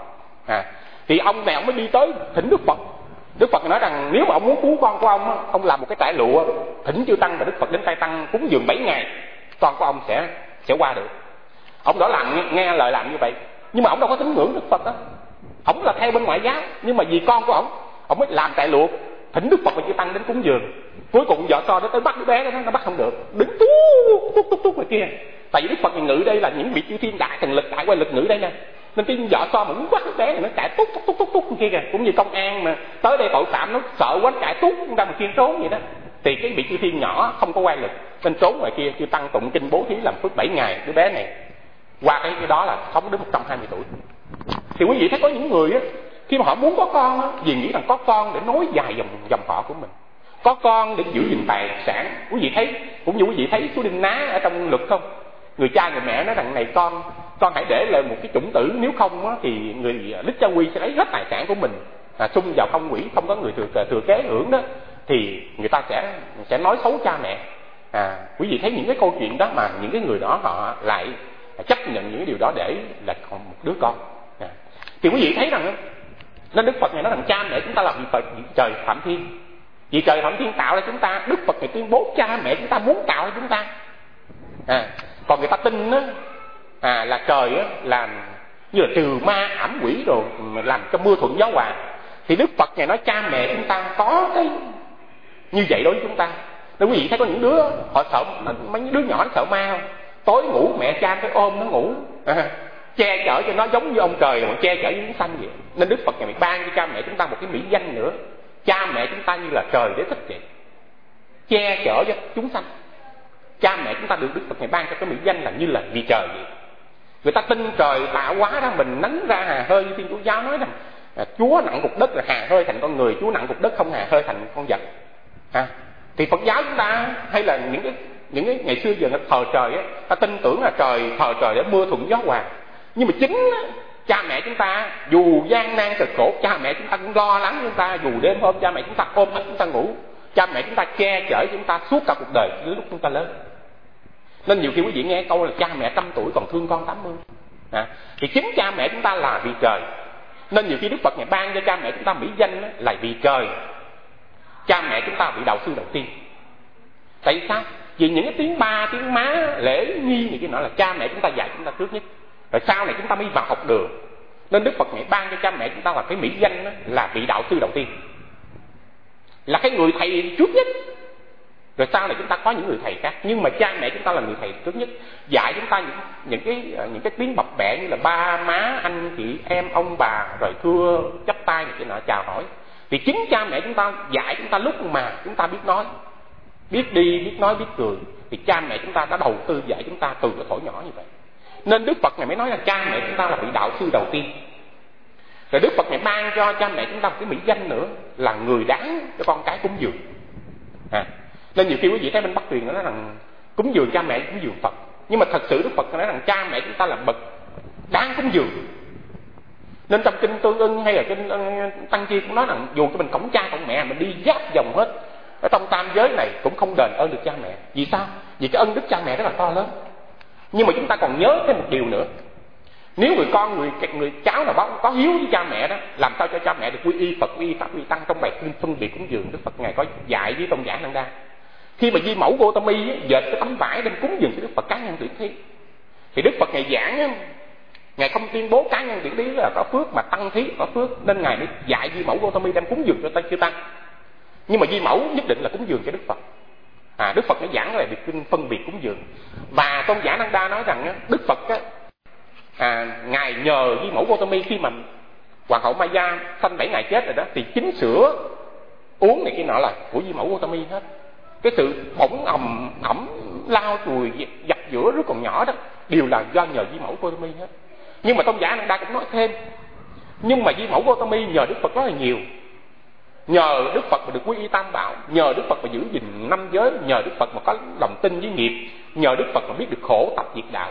Thì ông này ông mới đi tới thỉnh Đức Phật. Đức Phật nói rằng nếu mà ông muốn cứu con của ông làm một cái trải lụa, thỉnh chư tăng và Đức Phật đến tay tăng cúng dường 7 ngày, con của ông sẽ qua được. Ông đó làm nghe lời làm như vậy, nhưng mà ông đâu có tín ngưỡng Đức Phật đó. Ông là theo bên ngoại giáo, nhưng mà vì con của ông mới làm trải lụa, thỉnh Đức Phật và chư tăng đến cúng dường. Cuối cùng vợ con nó tới bắt đứa bé đó, nó bắt không được, đứng tút ngoài kia. Tại vì Đức Phật ngự đây là những vị chư thiên đại thần lực, đại quay lực ngự đây nè, nên cái vợ con mà muốn bắt đứa bé này nó chạy tút kia kìa. Cũng như công an mà tới đây tội phạm nó sợ quá, nó chạy tút ra mà kiên trốn vậy đó. Thì cái vị chư thiên nhỏ không có quay lực nên trốn ngoài kia, chư tăng tụng kinh bố thí làm phước 7 ngày, đứa bé này qua cái đó là sống đến 120 tuổi. Thì quý vị thấy có những người á, khi mà họ muốn có con á, vì nghĩ rằng có con để nối dài dòng họ của mình, có con để giữ gìn tài sản. Quý vị thấy, cũng như quý vị thấy số đinh ná ở trong luật không? Người cha người mẹ nói rằng này con hãy để lại một cái chủng tử, nếu không á, thì người đích cha quy sẽ lấy hết tài sản của mình, xung vào không quỷ, không có người thừa kế hưởng đó, thì người ta sẽ nói xấu cha mẹ. Quý vị thấy những cái câu chuyện đó mà những cái người đó họ lại chấp nhận những cái điều đó để là còn một đứa con. Thì quý vị thấy rằng nên Đức Phật này nói rằng cha mẹ chúng ta là vị trời Phạm Thiên, vì trời Phạm Thiên tạo ra chúng ta. Đức Phật này tuyên bố cha mẹ chúng ta muốn tạo ra chúng ta. Còn người ta tin á, là trời á, làm như là trừ ma ảm quỷ rồi làm cho mưa thuận gió hòa. Thì Đức Phật này nói cha mẹ chúng ta có cái như vậy đối với chúng ta. Nên quý vị thấy có những đứa họ sợ, mấy đứa nhỏ nó sợ ma không? Tối ngủ mẹ cha cái ôm nó ngủ, che chở cho nó giống như ông trời mà che chở với chúng sanh vậy. Nên Đức Phật này ban cho cha mẹ chúng ta một cái mỹ danh nữa, cha mẹ chúng ta như là trời đế thích vậy, che chở cho chúng sanh. Cha mẹ chúng ta được Đức Phật này ban cho cái mỹ danh là như là vì trời vậy. Người ta tin trời tạo hóa ra mình nắn ra hà hơi, như Thiên Chúa giáo nói rằng Chúa nặng cục đất là hà hơi thành con người, Chúa nặng cục đất không hà hơi thành con vật. Thì Phật giáo chúng ta hay là những cái ngày xưa giờ thờ trời á, ta tin tưởng là trời thờ trời để mưa thuận gió hòa. Nhưng mà chính cha mẹ chúng ta dù gian nan cực khổ, cha mẹ chúng ta cũng lo lắng chúng ta, dù đêm hôm cha mẹ chúng ta ôm ấp chúng ta ngủ, cha mẹ chúng ta che chở chúng ta suốt cả cuộc đời đến lúc chúng ta lớn. Nên nhiều khi quý vị nghe câu là cha mẹ 100 tuổi còn thương con 80. Thì chính cha mẹ chúng ta là vì trời. Nên nhiều khi Đức Phật ngày ban cho cha mẹ chúng ta mỹ danh là vì trời. Cha mẹ chúng ta vị đạo sư đầu tiên. Tại vì sao? Vì những cái tiếng ba, tiếng má, lễ nghi này kia nọ là cha mẹ chúng ta dạy chúng ta trước nhất. Rồi sau này chúng ta mới vào học đường. Nên Đức Phật ngày ban cho cha mẹ chúng ta là cái mỹ danh là vị đạo sư đầu tiên, là cái người thầy trước nhất. Rồi sau này chúng ta có những người thầy khác, nhưng mà cha mẹ chúng ta là người thầy trước nhất, dạy chúng ta những cái tiếng bập bẹ như là ba má, anh chị, em, ông bà, rồi thưa chắp tay này kia nọ chào hỏi. Thì chính cha mẹ chúng ta dạy chúng ta lúc mà chúng ta biết nói, biết đi, biết nói, biết cười, thì cha mẹ chúng ta đã đầu tư dạy chúng ta từ cái tuổi nhỏ như vậy. Nên Đức Phật này mới nói là cha mẹ chúng ta là vị đạo sư đầu tiên. Rồi Đức Phật Ngài ban cho cha mẹ chúng ta một cái mỹ danh nữa là người đáng cho con cái cúng dường. Nên nhiều khi quý vị thấy bên Bắc truyền nó nói rằng cúng dường cha mẹ cúng dường Phật, nhưng mà thật sự Đức Phật nói rằng cha mẹ chúng ta là bậc đáng cúng dường. Nên trong kinh Tương Ưng hay là kinh Tăng Chi cũng nói rằng dù cho mình cổng cha cổng mẹ, mình đi giáp vòng hết ở trong tam giới này cũng không đền ơn được cha mẹ. Vì sao? Vì cái ân đức cha mẹ rất là to lớn. Nhưng mà chúng ta còn nhớ thêm một điều nữa, nếu người con người cháu nào có hiếu với cha mẹ đó, làm sao cho cha mẹ được quy y Phật, quy y Pháp, quy y Tăng. Trong bài kinh phân biệt cúng dường, Đức Phật Ngài có dạy với Tôn giả A Nan Đa, khi mà Di Mẫu Gotami dệt cái tấm vải đem cúng dường cho Đức Phật cá nhân tuyển thí, thì Đức Phật Ngài giảng, Ngài không tuyên bố cá nhân tuyển thí là có phước, mà tăng thí có phước, nên Ngài mới dạy Di Mẫu Gotami đem cúng dường cho chư Tăng. Nhưng mà Di Mẫu nhất định là cúng dường cho Đức Phật. Đức Phật mới giảng là việc kinh phân biệt cúng dường. Và Tôn giả A Nan Đa nói rằng Đức Phật Ngài nhờ Di Mẫu Gotami, khi mà Hoàng hậu Maya sanh 7 ngày chết rồi đó, thì chính sữa uống này kia nọ là của Di Mẫu Gotami hết. Cái sự bỏng ẩm lao chùi dập giữa rất còn nhỏ đó đều là do nhờ Di Mẫu Gotami hết. Nhưng mà Tôn giả A Nan Đa cũng nói thêm, nhưng mà Di Mẫu Gotami nhờ Đức Phật rất là nhiều. Nhờ Đức Phật mà được quy y Tam Bảo, nhờ Đức Phật mà giữ gìn 5 giới, nhờ Đức Phật mà có lòng tin với nghiệp, nhờ Đức Phật mà biết được khổ tập diệt đạo.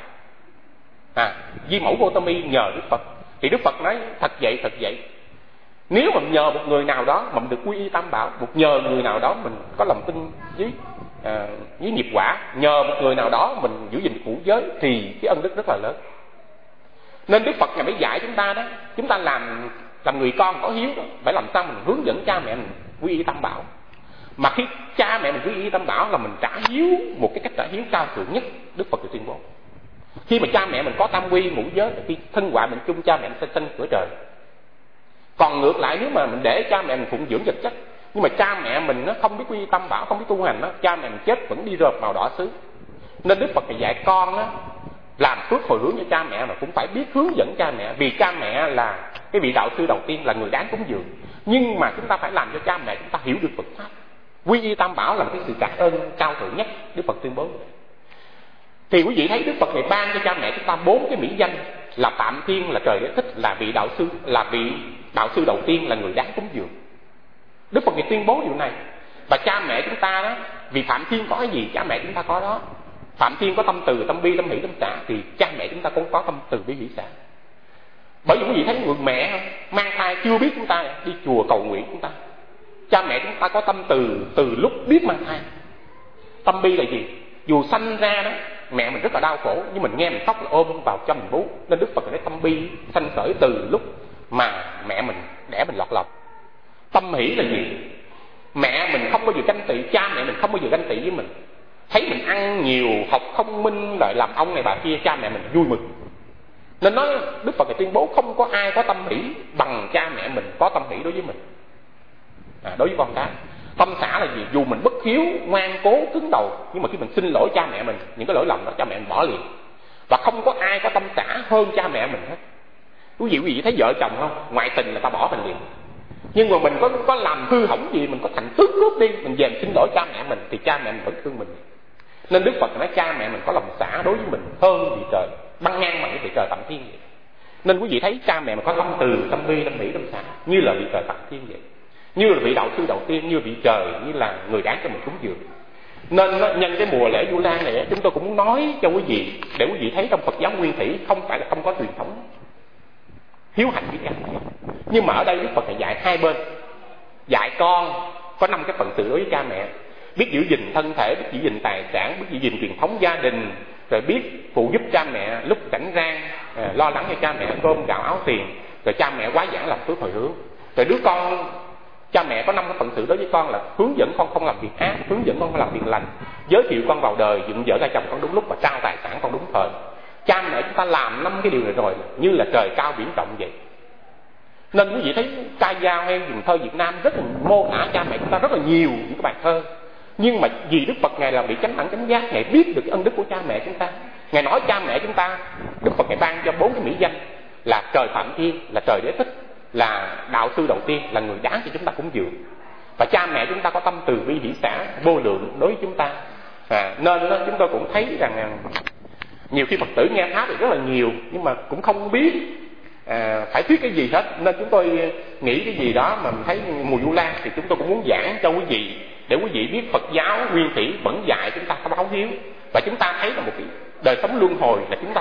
Di Mẫu Gotami nhờ Đức Phật. Thì Đức Phật nói thật vậy, nếu mà nhờ một người nào đó mà mình được quy y Tam Bảo, nhờ người nào đó mình có lòng tin với nghiệp quả, nhờ một người nào đó mình giữ gìn được ngũ giới, thì cái ân đức rất là lớn. Nên Đức Phật Ngài mới dạy chúng ta đó, chúng ta làm người con có hiếu đó, phải làm sao mình hướng dẫn cha mẹ mình quy y Tam Bảo. Mà khi cha mẹ mình quy y Tam Bảo là mình trả hiếu một cái cách trả hiếu cao thượng nhất, Đức Phật được tuyên bố. Khi mà cha mẹ mình có tam quy ngũ giới, khi thân hoại mình chung, cha mẹ mình sẽ sanh cửa trời. Còn ngược lại, nếu mà mình để cha mẹ mình phụng dưỡng vật chất, nhưng mà cha mẹ mình nó không biết quy y Tam Bảo, không biết tu hành đó, cha mẹ mình chết vẫn đi rợp vào đọa xứ. Nên Đức Phật phải dạy con đó, làm phước hồi hướng cho cha mẹ mà cũng phải biết hướng dẫn cha mẹ, vì cha mẹ là cái vị đạo sư đầu tiên, là người đáng cúng dường. Nhưng mà chúng ta phải làm cho cha mẹ chúng ta hiểu được Phật pháp. Quy y Tam Bảo là một cái sự trả ơn cao thượng nhất, Đức Phật tuyên bố. Thì quý vị thấy Đức Phật này ban cho cha mẹ chúng ta 4 cái mỹ danh là Phạm Thiên, là trời đế thích, là vị đạo sư đầu tiên, là người đáng cúng dường. Đức Phật này tuyên bố điều này. Và cha mẹ chúng ta đó, vì Phạm Thiên có cái gì cha mẹ chúng ta có đó. Phạm Thiên có tâm từ, tâm bi, tâm hỷ, tâm xả, thì cha mẹ chúng ta cũng có tâm từ bi hỷ xả. Bởi vì quý vị thấy người mẹ mang thai chưa biết chúng ta đi chùa cầu nguyện chúng ta, cha mẹ chúng ta có tâm từ lúc biết mang thai. Tâm bi là gì? Dù sanh ra đó mẹ mình rất là đau khổ, nhưng mình nghe mình khóc là ôm vào cho mình bú. Nên Đức Phật nói tâm bi sanh khởi từ lúc mà mẹ mình đẻ mình lọt lòng. Tâm hỷ là gì? Mẹ mình không bao giờ ganh tị, cha mẹ mình không bao giờ ganh tị với mình. Thấy mình ăn nhiều, học thông minh, rồi làm ông này bà kia, cha mẹ mình vui mừng. Nên nói Đức Phật tuyên bố không có ai có tâm hỷ bằng cha mẹ mình có tâm hỷ đối với mình, đối với con cái. Tâm xả là gì? Dù mình bất hiếu, ngoan cố, cứng đầu, nhưng mà khi mình xin lỗi cha mẹ mình, những cái lỗi lầm đó cha mẹ mình bỏ liền. Và không có ai có tâm xả hơn cha mẹ mình hết. Quý vị thấy vợ chồng không? Ngoại tình là ta bỏ mình liền. Nhưng mà mình có làm hư hỏng gì, mình có thành tướng cướp đi, mình về mình xin lỗi cha mẹ mình, thì cha mẹ mình vẫn thương mình. Nên Đức Phật nói cha mẹ mình có lòng xả đối với mình hơn vị trời, băng ngang bằng cái vị trời Phạm Thiên vậy. Nên quý vị thấy cha mẹ mình có tâm từ, tâm bi, tâm hỷ, tâm xả như là vị trời Phạm Thiên vậy, như là vị đạo sư đầu tiên, như vị trời, như là người đáng cho mình cúng dường. Nên nhân cái mùa lễ Vu Lan này, chúng tôi cũng muốn nói cho quý vị, để quý vị thấy trong Phật giáo Nguyên Thủy không phải là không có truyền thống hiếu hạnh với cha mẹ. Nhưng mà ở đây Đức Phật phải dạy hai bên. Dạy con có 5 cái phận sự đối với cha mẹ: biết giữ gìn thân thể, biết giữ gìn tài sản, biết giữ gìn truyền thống gia đình, rồi biết phụ giúp cha mẹ lúc rảnh rang, lo lắng cho cha mẹ cơm gạo áo tiền, rồi cha mẹ quá giảng làm phước hồi hướng. Rồi đứa con, cha mẹ có 5 cái phận sự đối với con là hướng dẫn con không làm việc ác, hướng dẫn con không làm việc lành, giới thiệu con vào đời, dựng vợ ra chồng con đúng lúc và trao tài sản con đúng thời. Cha mẹ chúng ta làm 5 cái điều này rồi như là trời cao biển rộng vậy. Nên quý vị thấy ca dao hay dùng thơ Việt Nam rất là mô tả cha mẹ chúng ta rất là nhiều những cái bài thơ. Nhưng mà vì Đức Phật Ngài là vị chánh đẳng chánh giác, Ngài biết được cái ân đức của cha mẹ chúng ta. Ngài nói cha mẹ chúng ta, Đức Phật Ngài ban cho 4 cái mỹ danh là trời Phạm Thiên, là trời Đế Thích, là đạo sư đầu tiên, là người đáng cho chúng ta cúng dường. Và cha mẹ chúng ta có tâm từ bi hỷ xả vô lượng đối với chúng ta. Nên chúng tôi cũng thấy rằng nhiều khi Phật tử nghe Pháp thì rất là nhiều, nhưng mà cũng không biết phải thuyết cái gì hết, nên chúng tôi nghĩ cái gì đó mà mình thấy mùa Vu Lan thì chúng tôi cũng muốn giảng cho quý vị, để quý vị biết Phật giáo nguyên thủy vẫn dạy chúng ta có báo hiếu, và chúng ta thấy là một cái đời sống luân hồi là chúng ta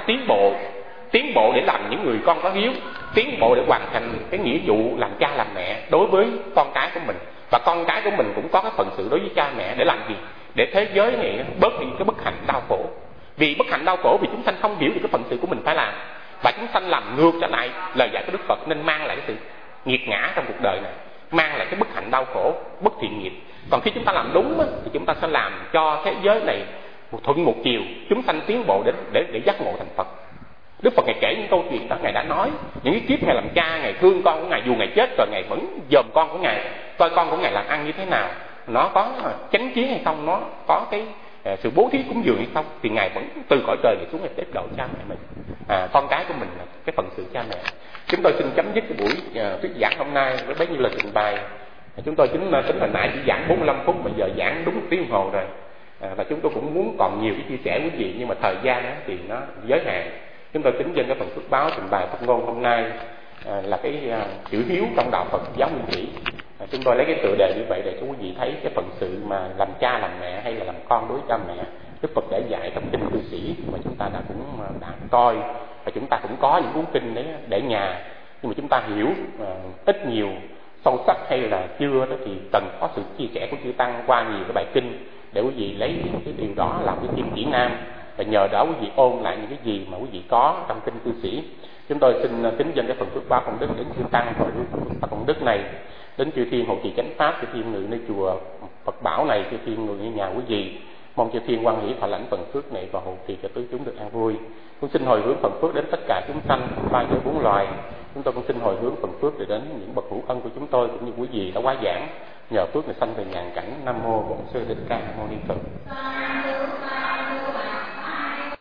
tiến bộ để làm những người con có hiếu, tiến bộ để hoàn thành cái nghĩa vụ làm cha làm mẹ đối với con cái của mình, và con cái của mình cũng có cái phận sự đối với cha mẹ để làm gì, để thế giới này bớt đi cái bất hạnh đau khổ. Vì bất hạnh đau khổ vì chúng sanh không hiểu được cái phận sự của mình phải làm, và chúng sanh làm ngược trở lại lời dạy của Đức Phật, nên mang lại cái sự nghiệt ngã trong cuộc đời này, mang lại cái bất hạnh đau khổ, bất thiện nghiệp. Còn khi chúng ta làm đúng thì chúng ta sẽ làm cho thế giới này một thuận một chiều, chúng sanh tiến bộ để giác ngộ thành Phật. Đức Phật Ngài kể những câu chuyện đó, Ngài đã nói những cái kiếp Ngài làm cha, Ngài thương con của Ngài, dù Ngài chết rồi Ngài vẫn dòm con của Ngài, coi con của Ngài làm ăn như thế nào, nó có chánh kiến hay không, nó có cái sự bố thí cúng dường hay không, thì Ngài vẫn từ cõi trời Ngài xuống Ngài tiếp độ cha mẹ mình. Con cái của mình là cái phận sự cha mẹ. Chúng tôi xin chấm dứt cái buổi thuyết giảng hôm nay với bấy nhiêu lời trình bày. Chúng tôi tính hồi nãy chỉ giảng 45 phút, mà giờ giảng đúng 1 tiếng đồng hồ rồi. Và chúng tôi cũng muốn còn nhiều cái chia sẻ với quý vị, nhưng mà thời gian thì nó giới hạn. Chúng tôi tính trên cái phần phước báo trình bày Phật ngôn hôm nay là cái chữ hiếu trong đạo Phật giáo nguyên thủy. Chúng tôi lấy cái tựa đề như vậy để cho quý vị thấy cái phận sự mà làm cha làm mẹ hay là làm con đối với cha mẹ, Đức Phật đã dạy trong kinh cư sĩ mà chúng ta cũng đã coi, và chúng ta cũng có những cuốn kinh đấy để nhà, nhưng mà chúng ta hiểu ít nhiều sâu sắc hay là chưa đó, thì cần có sự chia sẻ của chư tăng qua nhiều cái bài kinh để quý vị lấy cái điều đó làm cái kim chỉ nam, và nhờ đó quý vị ôn lại những cái gì mà quý vị có trong kinh cư sĩ. Chúng tôi xin kính dâng cái phần phước báo công đức đến chư tăng hồi hướng công đức này, đến chư thiên hộ trì chánh pháp, chư thiên người nơi chùa Phật bảo này, chư thiên người nơi nhà quý vị. Mong chư thiên quan hỷ thọ lãnh phần phước này và hộ trì cho tứ chúng được an vui. Cũng xin hồi hướng phần phước đến tất cả chúng sanh ba giới bốn loài. Chúng tôi cũng xin hồi hướng phần phước để đến những bậc hữu ân của chúng tôi cũng như quý vị đã quá giảng, nhờ phước này sanh về ngàn cảnh. Nam mô Bổn Sư Thích Ca Mâu Ni Phật.